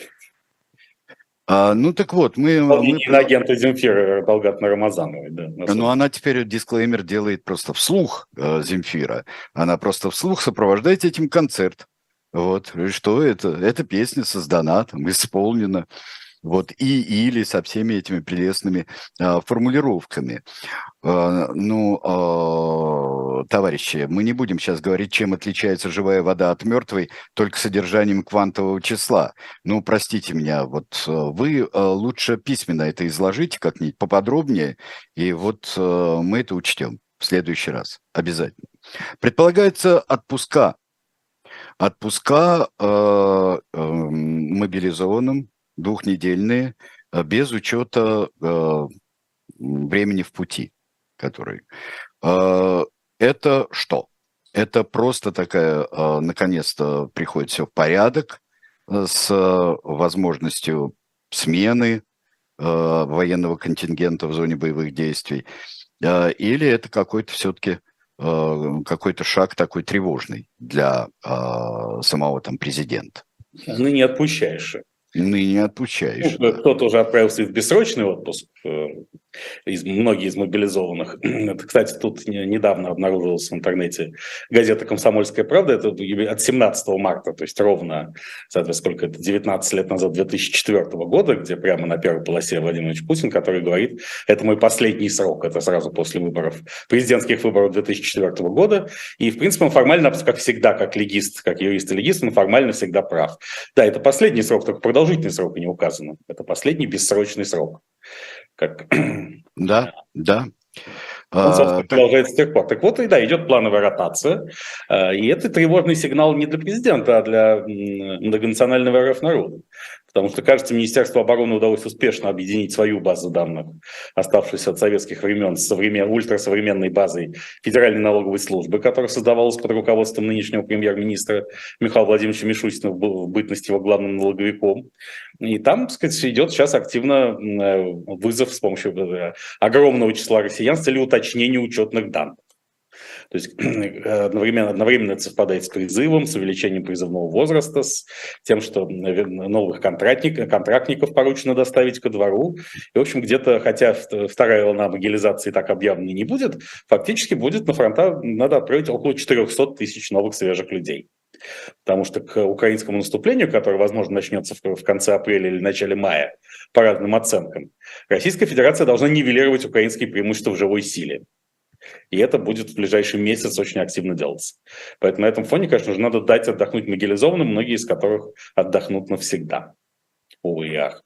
Ну так вот, Исполнение иноагента Земфиры Далгатовны-Рамазановой. Да, Ну, она теперь дисклеймер делает просто вслух, Земфира. Она просто вслух сопровождает этим концерт. Вот, и что это? Эта песня создана, там, исполнена. Вот, или со всеми этими прелестными формулировками. Товарищи, мы не будем сейчас говорить, чем отличается живая вода от мертвой, только содержанием квантового числа. Ну, простите меня, вот вы лучше письменно это изложите как-нибудь поподробнее, и вот мы это учтем в следующий раз обязательно. Предполагается отпуска мобилизованным, двухнедельные, без учета времени в пути, который. Это что? Это просто такая, наконец-то приходит все в порядок с возможностью смены, военного контингента в зоне боевых действий, или это какой-то все-таки какой-то шаг такой тревожный для самого там президента. Ну, не отпущаешь. Ныне отпущаешь. Ну, кто-то уже отправился в бессрочный отпуск, многие из мобилизованных. Это, кстати, тут недавно обнаружилась в интернете газета «Комсомольская правда», это от 17 марта, то есть ровно, соответственно, сколько это, 19 лет назад, 2004 года, где прямо на первой полосе Владимир Владимирович Путин, который говорит, это мой последний срок, это сразу после выборов, президентских выборов 2004 года, и, в принципе, он формально, как всегда, как легист, как юрист и легист, он формально всегда прав. Да, это последний срок, только продолжительный срок и не указано. Это последний бессрочный срок. Как... Да, да. Он, собственно, продолжается с тех пор. Так вот, и да, идет плановая ротация. И это тревожный сигнал не для президента, а для многонационального РФ народа. Потому что, кажется, Министерству обороны удалось успешно объединить свою базу данных, оставшуюся от советских времен, с ультрасовременной базой Федеральной налоговой службы, которая создавалась под руководством нынешнего премьер-министра Михаила Владимировича Мишустина в бытность его главным налоговиком. И там, так сказать, идет сейчас активно вызов с помощью огромного числа россиян с целью уточнения учетных данных. То есть одновременно это совпадает с призывом, с увеличением призывного возраста, с тем, что новых контрактников поручено доставить ко двору. И, в общем, где-то, хотя вторая волна мобилизации так объявлена не будет, фактически будет на фронта надо отправить около 400 тысяч новых свежих людей. Потому что к украинскому наступлению, которое, возможно, начнется в конце апреля или начале мая, по разным оценкам, Российская Федерация должна нивелировать украинские преимущества в живой силе. И это будет в ближайший месяц очень активно делаться. Поэтому на этом фоне, конечно же, надо дать отдохнуть мобилизованным, многие из которых отдохнут навсегда. Увы и ах.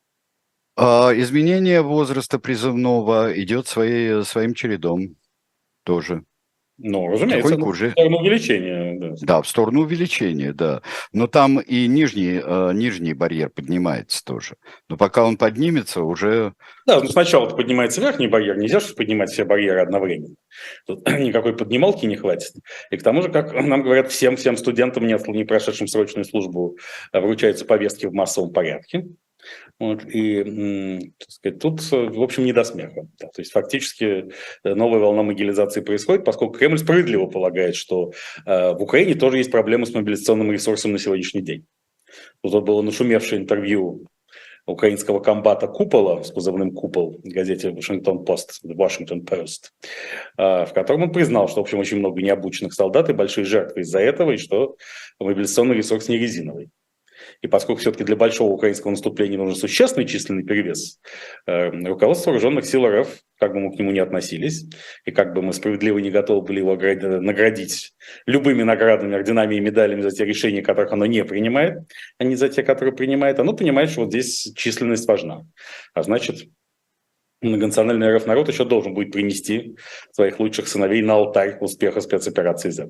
Изменение возраста призывного идет своим чередом тоже. Ну, разумеется, в сторону увеличения. Да. Да, в сторону увеличения, да. Но там и нижний барьер поднимается тоже. Но пока он поднимется, уже... Да, ну сначала поднимается верхний барьер, нельзя же поднимать все барьеры одновременно. Тут никакой поднималки не хватит. И к тому же, как нам говорят, всем студентам, не прошедшим срочную службу, вручаются повестки в массовом порядке. Вот, и, так сказать, тут, в общем, не до смеха. Да, то есть фактически новая волна мобилизации происходит, поскольку Кремль справедливо полагает, что в Украине тоже есть проблемы с мобилизационным ресурсом на сегодняшний день. Тут было нашумевшее интервью украинского комбата Купола с позывным «Купол» в газете Washington Post, в котором он признал, что, в общем, очень много необученных солдат и большие жертвы из-за этого, и что мобилизационный ресурс не резиновый. И поскольку все-таки для большого украинского наступления нужен существенный численный перевес, руководство вооруженных сил РФ, как бы мы к нему ни относились, и как бы мы справедливо не готовы были его наградить любыми наградами, орденами и медалями за те решения, которых оно не принимает, а не за те, которые принимает, оно понимает, что вот здесь численность важна. А значит, многонациональный РФ народ еще должен будет принести своих лучших сыновей на алтарь успеха спецоперации Z.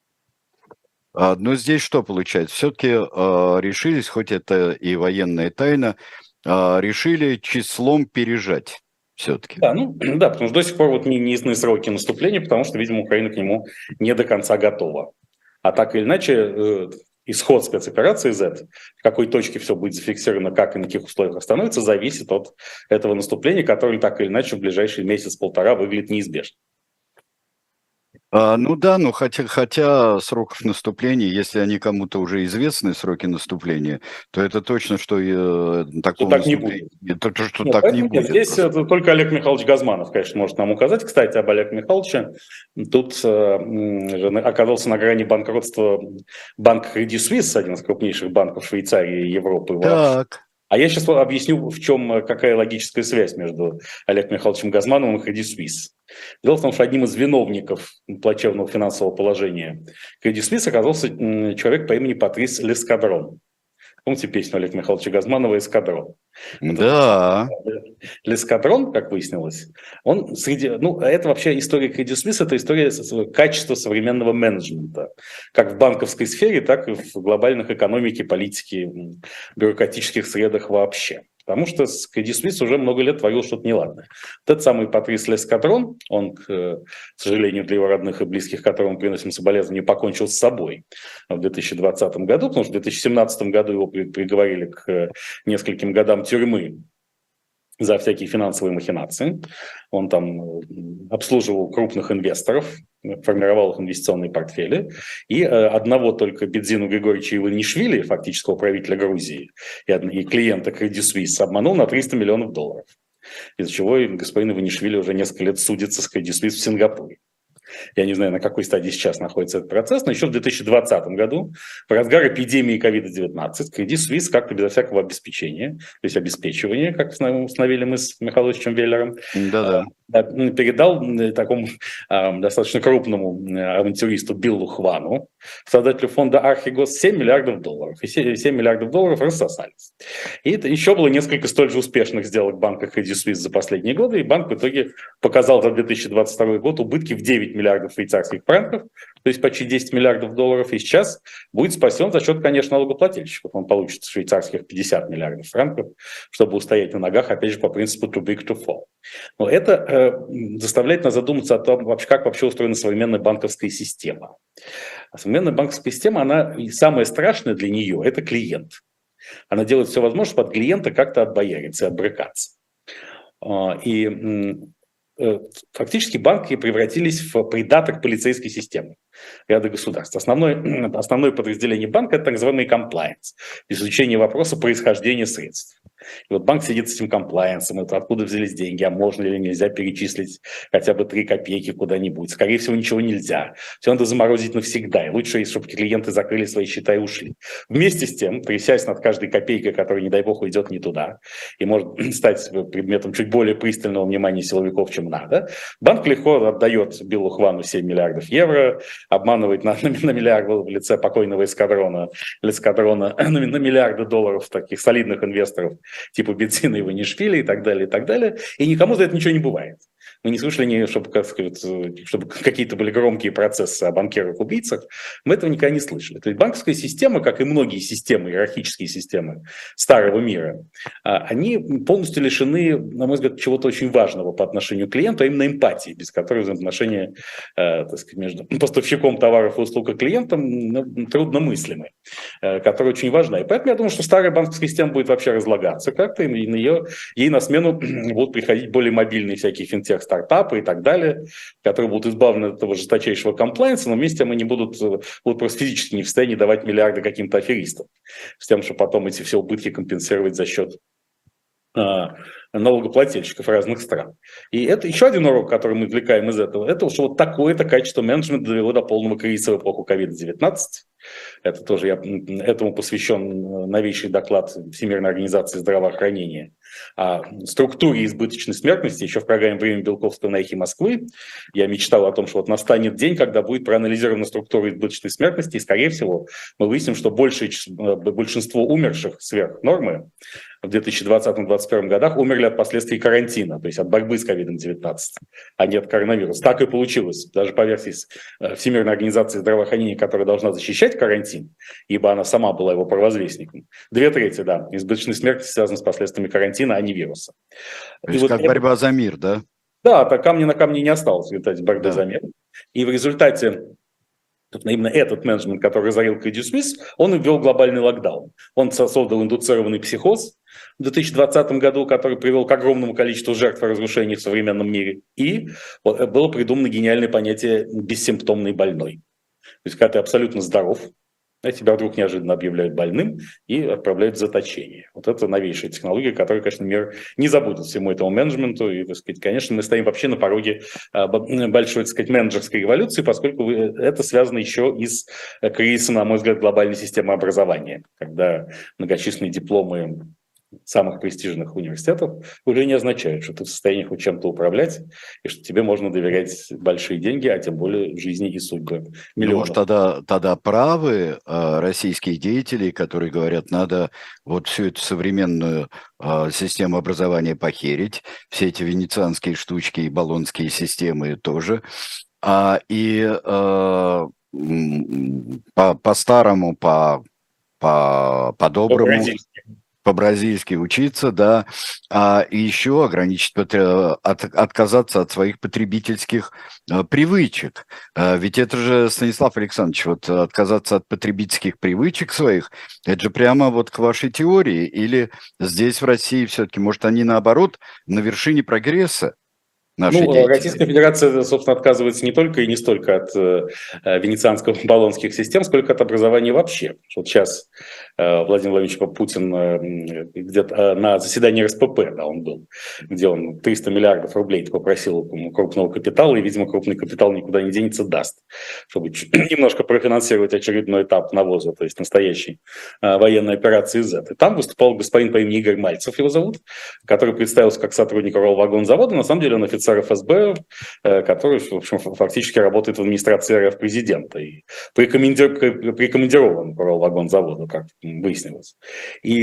Но здесь что получается? Все-таки решились, хоть это и военная тайна, решили числом пережать все-таки. Да, да, потому что до сих пор вот не ясны сроки наступления, потому что, видимо, Украина к нему не до конца готова. А так или иначе, исход спецоперации Z, в какой точке все будет зафиксировано, как и на каких условиях остановится, зависит от этого наступления, которое так или иначе в ближайший месяц-полтора выглядит неизбежно. Ну да, но хотя сроков наступления, если они кому-то уже известны, сроки наступления, то это точно, что такого так наступления не будет. Что так не будет. Здесь только Олег Михайлович Газманов, конечно, может нам указать. Кстати, об Олеге Михайловиче. Тут оказался на грани банкротства банк Credit Suisse, один из крупнейших банков Швейцарии и Европы. Так. А я сейчас объясню, какая логическая связь между Олегом Михайловичем Газмановым и Credit Suisse. Дело в том, что одним из виновников плачевного финансового положения Credit Suisse оказался человек по имени Патрис Лескадрон. Помните песню Олега Михайловича Газманова «Эскадрон»? Да. Лескадрон, как выяснилось, он это вообще история Credit Suisse, это история качества современного менеджмента, как в банковской сфере, так и в глобальных экономике, политике, бюрократических средах вообще. Потому что с Credit Suisse уже много лет творил что-то неладное. Вот этот самый Патрис Лескадрон, он, к сожалению, для его родных и близких, которым приносим соболезнования, покончил с собой в 2020 году, потому что в 2017 году его приговорили к нескольким годам тюрьмы за всякие финансовые махинации. Он там обслуживал крупных инвесторов, формировал их инвестиционные портфели. И одного только Бедзину Григорьевича Иванишвили, фактического правителя Грузии, и клиента Credit Suisse, обманул на $300 миллионов. Из-за чего господин Иванишвили уже несколько лет судится с Credit Suisse в Сингапуре. Я не знаю, на какой стадии сейчас находится этот процесс, но еще в 2020 году, в разгар эпидемии COVID-19, Credit Suisse как-то безо всякого обеспечения, то есть обеспечивания, как установили мы с Михаиловичем Веллером, передал такому достаточно крупному авантюристу Биллу Хвану, создателю фонда Архигос, $7 миллиардов. И $7 миллиардов рассосались. И это еще было несколько столь же успешных сделок банка Credit Suisse за последние годы, и банк в итоге показал за 2022 год убытки в 9 миллиардов швейцарских франков, то есть почти $10 миллиардов, и сейчас будет спасен за счет, конечно, налогоплательщиков. Он получит швейцарских 50 миллиардов франков, чтобы устоять на ногах, опять же, по принципу too big to fall. Но это заставляет нас задуматься о том, как вообще устроена современная банковская система. А современная банковская система, она, самое страшное для нее – это клиент. Она делает все возможное, чтобы от клиента как-то отбояриться и отбрыкаться. И фактически банки превратились в придаток полицейской системы ряда государств. Основное подразделение банка – это так называемый комплаенс, изучение вопроса происхождения средств. И вот банк сидит с этим комплаенсом, это откуда взялись деньги, а можно или нельзя перечислить хотя бы 3 копейки куда-нибудь. Скорее всего, ничего нельзя. Все надо заморозить навсегда. И лучше, чтобы клиенты закрыли свои счета и ушли. Вместе с тем, трясясь над каждой копейкой, которая, не дай бог, уйдет не туда, и может стать предметом чуть более пристального внимания силовиков, чем надо, банк легко отдает Биллу Хвану 7 миллиардов евро, обманывает на миллиард в лице покойного эскадрона на миллиарды долларов таких солидных инвесторов типа Бедзина, Иванишвили и так далее, и никому за это ничего не бывает. Мы не слышали, чтобы какие-то были громкие процессы о банкирах-убийцах, мы этого никогда не слышали. То есть банковская система, как и многие системы, иерархические системы старого мира, они полностью лишены, на мой взгляд, чего-то очень важного по отношению к клиенту, а именно эмпатии, без которой взаимоотношения, так сказать, между поставщиком товаров и услуг и клиентом трудномыслимы, которая очень важна. И поэтому я думаю, что старая банковская система будет вообще разлагаться как-то, и ей на смену будут приходить более мобильные всякие финтех-стартапы и так далее, которые будут избавлены от этого жесточайшего комплайнса, но вместе они будут просто физически не в состоянии давать миллиарды каким-то аферистам, с тем, чтобы потом эти все убытки компенсировать за счет налогоплательщиков разных стран. И это еще один урок, который мы извлекаем из этого, это что вот такое-то качество менеджмента довело до полного кризиса в эпоху COVID-19. Это тоже этому посвящен новейший доклад Всемирной организации здравоохранения о структуре избыточной смертности. Еще в программе «Время Белковского» на «Эхе Москвы» я мечтал о том, что вот настанет день, когда будет проанализирована структура избыточной смертности, и, скорее всего, мы выясним, что большинство умерших сверх нормы в 2020-2021 годах умерли от последствий карантина, то есть от борьбы с COVID-19, а не от коронавируса. Так и получилось. Даже по версии Всемирной организации здравоохранения, которая должна защищать карантин, ибо она сама была его провозвестником, 2/3, избыточной смертности связаны с последствиями карантина, а не вируса. То есть как борьба за мир, да? Да, так камня на камне не осталось в результате борьбы за мир. И в результате именно этот менеджмент, который разорил Credit Suisse, он ввел глобальный локдаун. Он создал индуцированный психоз в 2020 году, который привел к огромному количеству жертв и разрушений в современном мире. И было придумано гениальное понятие «бессимптомный больной». То есть, когда ты абсолютно здоров, а тебя вдруг неожиданно объявляют больным и отправляют в заточение. Вот это новейшая технология, которую, конечно, мир не забудет всему этому менеджменту. И, так сказать, конечно, мы стоим вообще на пороге большой, так сказать, менеджерской революции, поскольку это связано еще и с кризисом, на мой взгляд, глобальной системы образования, когда многочисленные дипломы самых престижных университетов уже не означают, что ты в состоянии хоть чем-то управлять, и что тебе можно доверять большие деньги, а тем более жизни и судьбы миллионов. Может, тогда правы российские деятели, которые говорят, надо вот всю эту современную систему образования похерить, все эти венецианские штучки и болонские системы тоже, и по-старому, по-доброму, по-бразильски учиться, да, и еще ограничить, отказаться от своих потребительских привычек. Ведь это же, Станислав Александрович, вот отказаться от потребительских привычек своих, это же прямо вот к вашей теории, или здесь в России все-таки, может, они наоборот на вершине прогресса? Российская Федерация, собственно, отказывается не только и не столько от венецианско-болонских систем, сколько от образования вообще. Вот сейчас Владимир Владимирович Путин где-то на заседании РСПП, да, он был, где он 300 миллиардов рублей попросил крупного капитала, и, видимо, крупный капитал никуда не денется, даст, чтобы немножко профинансировать очередной этап навоза, то есть настоящей военной операции Z. И там выступал господин по имени Игорь Мальцев, его зовут, который представился как сотрудник Уралвагонзавода, на самом деле он офицер ФСБ, который, в общем, фактически работает в администрации РФ президента и прикомандирован к Уралвагонзаводу, как выяснилось. И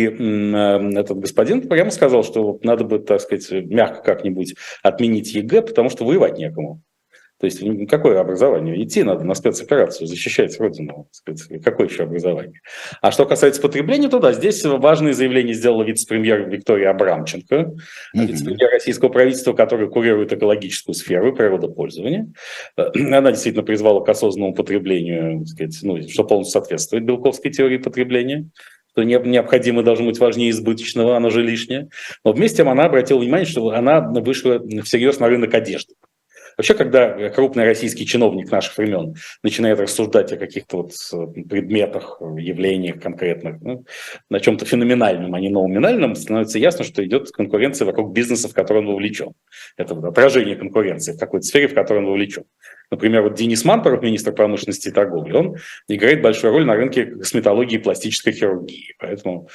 этот господин прямо сказал, что надо бы, так сказать, мягко как-нибудь отменить ЕГЭ, потому что воевать некому. То есть какое образование? Идти надо на спецоперацию, защищать Родину. Какое еще образование? А что касается потребления, то да, здесь важные заявления сделала вице-премьер Виктория Абрамченко, вице-премьер российского правительства, который курирует экологическую сферу природопользования. Она действительно призвала к осознанному потреблению, так сказать, что полностью соответствует белковской теории потребления, что необходимо должно быть важнее избыточного, оно же лишнее. Но вместе с тем она обратила внимание, что она вышла всерьез на рынок одежды. Вообще, когда крупный российский чиновник наших времен начинает рассуждать о каких-то вот предметах, явлениях конкретных, на чем-то феноменальном, а не номинальном, становится ясно, что идет конкуренция вокруг бизнеса, в который он вовлечен. Это вот отражение конкуренции в какой-то сфере, в которой он вовлечен. Например, вот Денис Мантуров, министр промышленности и торговли, он играет большую роль на рынке косметологии и пластической хирургии. Поэтому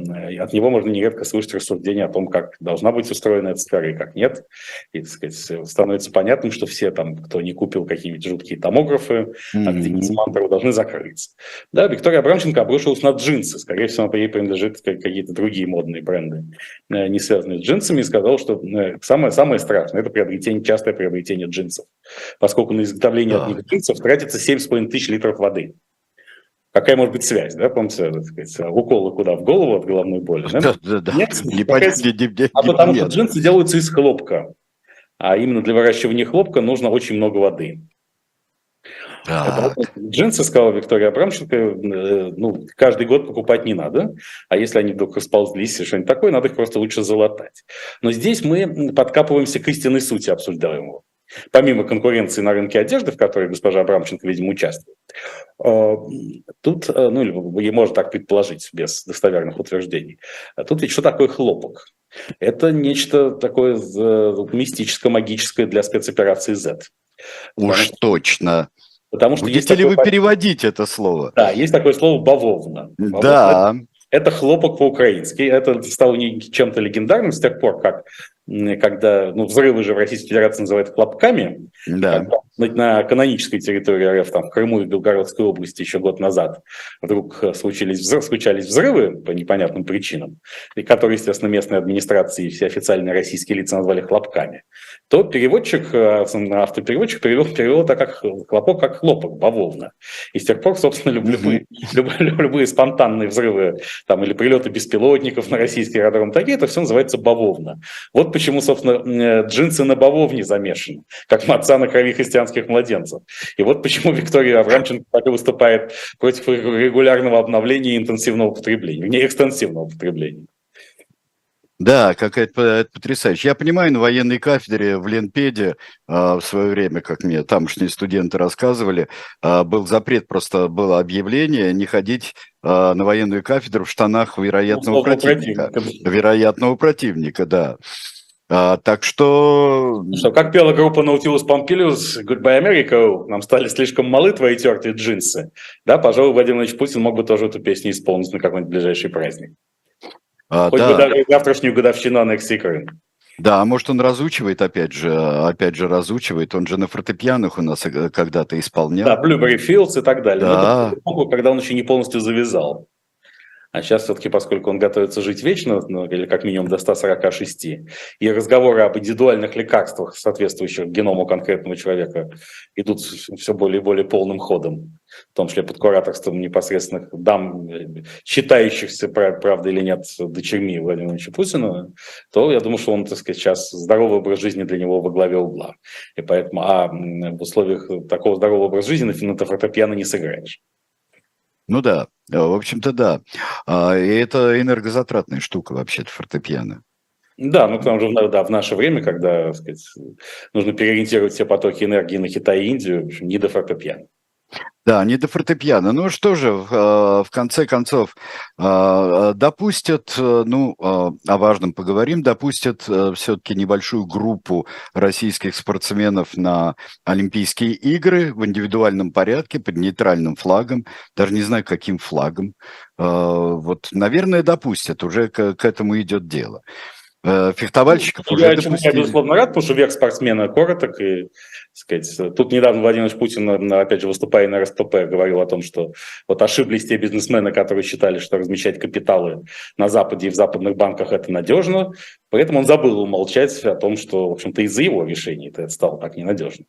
от него можно нередко слышать рассуждения о том, как должна быть устроена эта сфера и как нет. И, так сказать, становится понятным, что все там, кто не купил какие-нибудь жуткие томографы, от Дениса Мантурова должны закрыться. Да, Виктория Абрамченко обрушилась на джинсы. Скорее всего, ей принадлежат какие-то другие модные бренды, не связанные с джинсами, и сказала, что самое страшное – это частое приобретение джинсов. Поскольку на изготовление от них джинсов тратится 7,5 тысяч литров воды. Какая может быть связь, да, помните, так сказать, уколы куда, в голову от головной боли? Да. Нет? Потому что джинсы делаются из хлопка, а именно для выращивания хлопка нужно очень много воды. Джинсы, сказала Виктория Абрамченко, каждый год покупать не надо, а если они вдруг расползлись и что-нибудь такое, надо их просто лучше залатать. Но здесь мы подкапываемся к истинной сути обсуждаемого. Помимо конкуренции на рынке одежды, в которой госпожа Абрамченко, видимо, участвует, тут, или можно так предположить, без достоверных утверждений, тут ведь что такое хлопок? Это нечто такое мистическое, магическое для спецоперации Z. Уж точно. Потому что будете ли вы переводить это слово? Да, есть такое слово «бавовна». Да. Это хлопок по-украински. Это стало чем-то легендарным с тех пор, когда взрывы же в Российской Федерации называют хлопками. Да. На канонической территории РФ, там, в Крыму и в Белгородской области еще год назад вдруг случались взрывы по непонятным причинам, и которые, естественно, местные администрации и все официальные российские лица назвали хлопками, то автопереводчик перевел это как хлопок, как хлопок, бавовна. И с тех пор, собственно, любые спонтанные взрывы там, или прилеты беспилотников на российский аэродром, это все называется бавовна. Вот почему, собственно, джинсы на бавовне замешаны, как маца на крови христианских младенцев. И вот почему Виктория Абрамченко так и выступает против регулярного обновления и интенсивного потребления, не экстенсивного потребления. Да, какая-то потрясающая. Я понимаю, на военной кафедре в Ленпеде в свое время, как мне тамошние студенты рассказывали, был запрет, просто было объявление не ходить на военную кафедру в штанах вероятного противника. Вероятного противника, да. Так что... Как пела группа Nautilus Pompilius, Goodbye America, нам стали слишком малы твои тертые джинсы. Да, пожалуй, Владимир Владимирович Путин мог бы тоже эту песню исполнить на какой-нибудь ближайший праздник. Хоть бы даже завтрашнюю годовщину аннексии Крыма. Да, может, он разучивает, опять же разучивает. Он же на фортепианах у нас когда-то исполнял. Да, Blueberry Fields и так далее. Да. Но это когда он еще не полностью завязал. А сейчас все-таки, поскольку он готовится жить вечно, ну, или как минимум до 146, и разговоры об индивидуальных лекарствах, соответствующих геному конкретного человека, идут все более и более полным ходом, в том числе под кураторством непосредственных дам, считающихся, правда или нет, дочерьми Владимира Владимировича Путина, то я думаю, что он, так сказать, сейчас здоровый образ жизни для него во главе угла. И поэтому в условиях такого здорового образа жизни на фортепиано не сыграешь. Ну да, в общем-то да. И это энергозатратная штука вообще-то, фортепиано. Да, ну потому что да, в наше время, когда, так сказать, нужно переориентировать все потоки энергии на Китай и Индию, в общем, не до фортепиано. Да, не до фортепиано. Ну что же, в конце концов, допустят, о важном поговорим, допустят все-таки небольшую группу российских спортсменов на Олимпийские игры в индивидуальном порядке, под нейтральным флагом, даже не знаю, каким флагом. Вот, наверное, допустят, уже к этому идет дело. Фехтовальщиков уже допустили. Я, безусловно, рад, потому что век спортсмена короток. И, сказать, тут недавно Владимир Путин, опять же, выступая на РСПП, говорил о том, что вот ошиблись те бизнесмены, которые считали, что размещать капиталы на Западе и в западных банках – это надежно. При этом он забыл умолчать о том, что, в общем-то, из-за его решений это стало так ненадежно.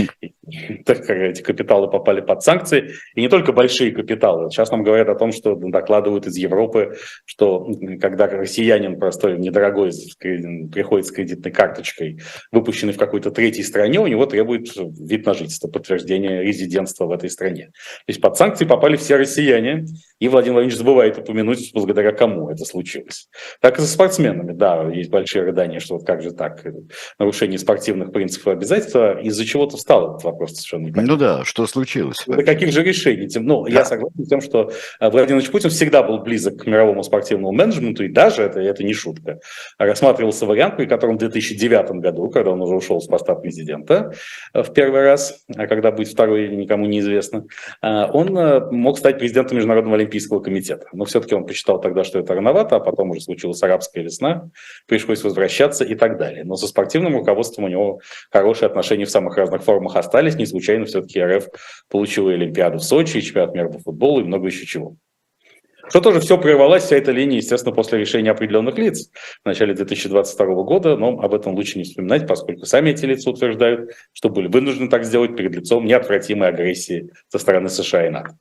Так как эти капиталы попали под санкции, и не только большие капиталы. Сейчас нам говорят о том, что докладывают из Европы, что когда россиянин простой, недорогой, приходит с кредитной карточкой, выпущенной в какой-то третьей стране, у него требует вид на жительство, подтверждение резидентства в этой стране. То есть под санкции попали все россияне, и Владимир Владимирович забывает упомянуть, благодаря кому это случилось. Так и со спортсменами, да, есть большие рыдания, что вот как же так, нарушение спортивных принципов и обязательств, из-за чего-то встал этот вопрос совершенно непонятно. Ну да, что случилось? До каких же решений? Да. Я согласен с тем, что Владимир Владимирович Путин всегда был близок к мировому спортивному менеджменту, и даже, это не шутка, рассматривался вариант, при котором в 2009 году, когда он уже ушел с поста президента в первый раз, а когда будет второй, никому неизвестно, он мог стать президентом Международного олимпийского комитета. Но все-таки он посчитал тогда, что это рановато, а потом уже случилась арабская весна, пришлось возвращаться и так далее. Но со спортивным руководством у него хорошие отношения в самых разных формах остались. Не случайно все-таки РФ получила Олимпиаду в Сочи, чемпионат мира по футболу и много еще чего. Что тоже все прервалась, вся эта линия, естественно, после решения определенных лиц в начале 2022 года, но об этом лучше не вспоминать, поскольку сами эти лица утверждают, что были вынуждены так сделать перед лицом неотвратимой агрессии со стороны США и НАТО.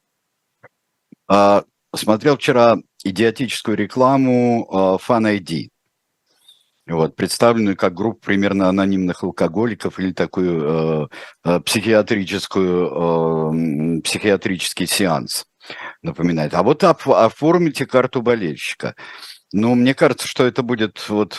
Смотрел вчера идиотическую рекламу Fan ID. Вот, представленную как группа примерно анонимных алкоголиков или такой психиатрический сеанс напоминает. А вот оформите карту болельщика. Ну, мне кажется, что это будет вот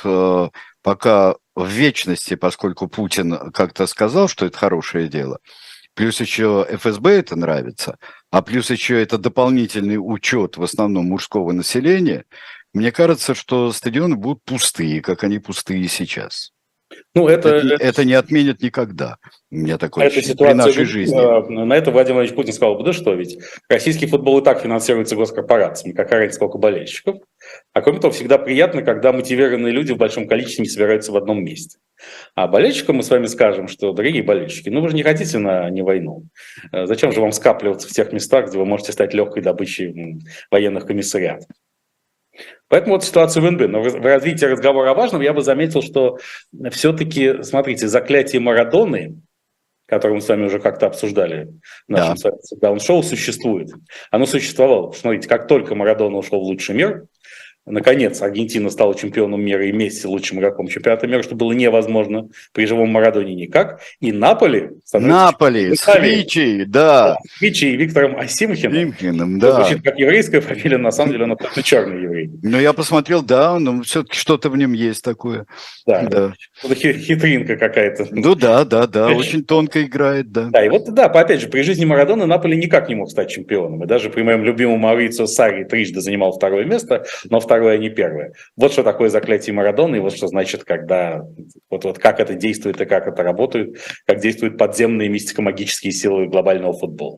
пока в вечности, поскольку Путин как-то сказал, что это хорошее дело. Плюс еще ФСБ это нравится, а плюс еще это дополнительный учет в основном мужского населения. Мне кажется, что стадионы будут пустые, как они пустые сейчас. Ну, это не отменят никогда. У меня такое ощущение при нашей жизни. На это Владимир Владимирович Путин сказал, да что, ведь российский футбол и так финансируется госкорпорациями, какая разница, сколько болельщиков. А кроме того, всегда приятно, когда мотивированные люди в большом количестве не собираются в одном месте. А болельщикам мы с вами скажем, что, дорогие болельщики, ну вы же не хотите на войну. Зачем же вам скапливаться в тех местах, где вы можете стать легкой добычей военных комиссариатов? Поэтому вот ситуация win-win. Но в развитии разговора о важном я бы заметил, что все-таки, смотрите, заклятие Марадоны, которое мы с вами уже как-то обсуждали в нашем даун-шоу, существует. Оно существовало. Смотрите, как только Марадона ушел в лучший мир, наконец, Аргентина стала чемпионом мира и Месси лучшим игроком чемпионата мира, что было невозможно при живом Марадоне никак. И Наполи с Ричи, да. С Ричи и Виктором Осимхеном. Да. Звучит как еврейская фамилия, на самом деле он просто черный еврей. Ну, я посмотрел, да, но все-таки что-то в нем есть такое. Да. Хитринка какая-то. Ну да, очень тонко играет, да. Да, и вот, да, опять же, при жизни Марадоны Наполи никак не мог стать чемпионом. И даже при моем любимом Маурицио Сарри трижды занимал второе место, но второе не первое. Вот что такое заклятие Марадоны, и вот что значит, когда вот как это действует и как это работает, как действуют подземные мистико-магические силы глобального футбола.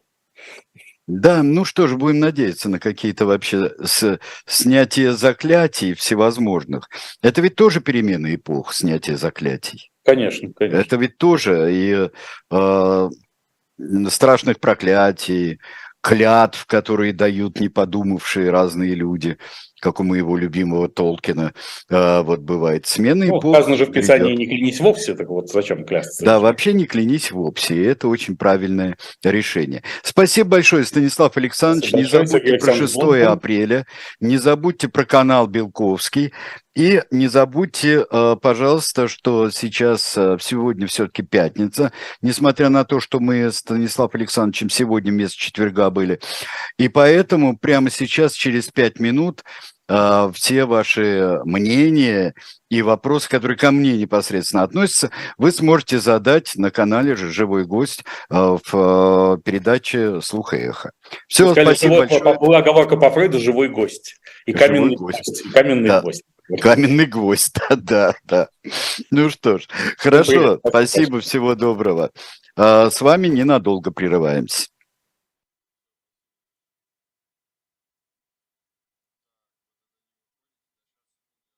Да, ну что ж, будем надеяться на какие-то вообще снятие заклятий всевозможных. Это ведь тоже перемена эпох, снятие заклятий. Конечно. Это ведь тоже и страшных проклятий, клятв, которые дают не подумавшие разные люди, как у моего любимого Толкина. Вот бывает смена эпох. Сказано же в Писании «не клянись вовсе», так вот зачем клясться? Да, вообще не клянись вовсе, и это очень правильное решение. Спасибо большое, Станислав Александрович. Не забудьте про 6 апреля, не забудьте про канал Белковский, и не забудьте, пожалуйста, что сегодня все-таки пятница, несмотря на то, что мы с Станиславом Александровичем сегодня вместо четверга были, и поэтому прямо сейчас, через 5 минут, все ваши мнения и вопросы, которые ко мне непосредственно относятся, вы сможете задать на канале же «Живой гость» в передаче «Слух и эхо». Все, спасибо большое. Была оговорка по Фрейду «Живой гость» и «Каменный гость». Каменный гость. Каменный гвоздь, да. Ну что ж, хорошо, спасибо, всего доброго. С вами ненадолго прерываемся.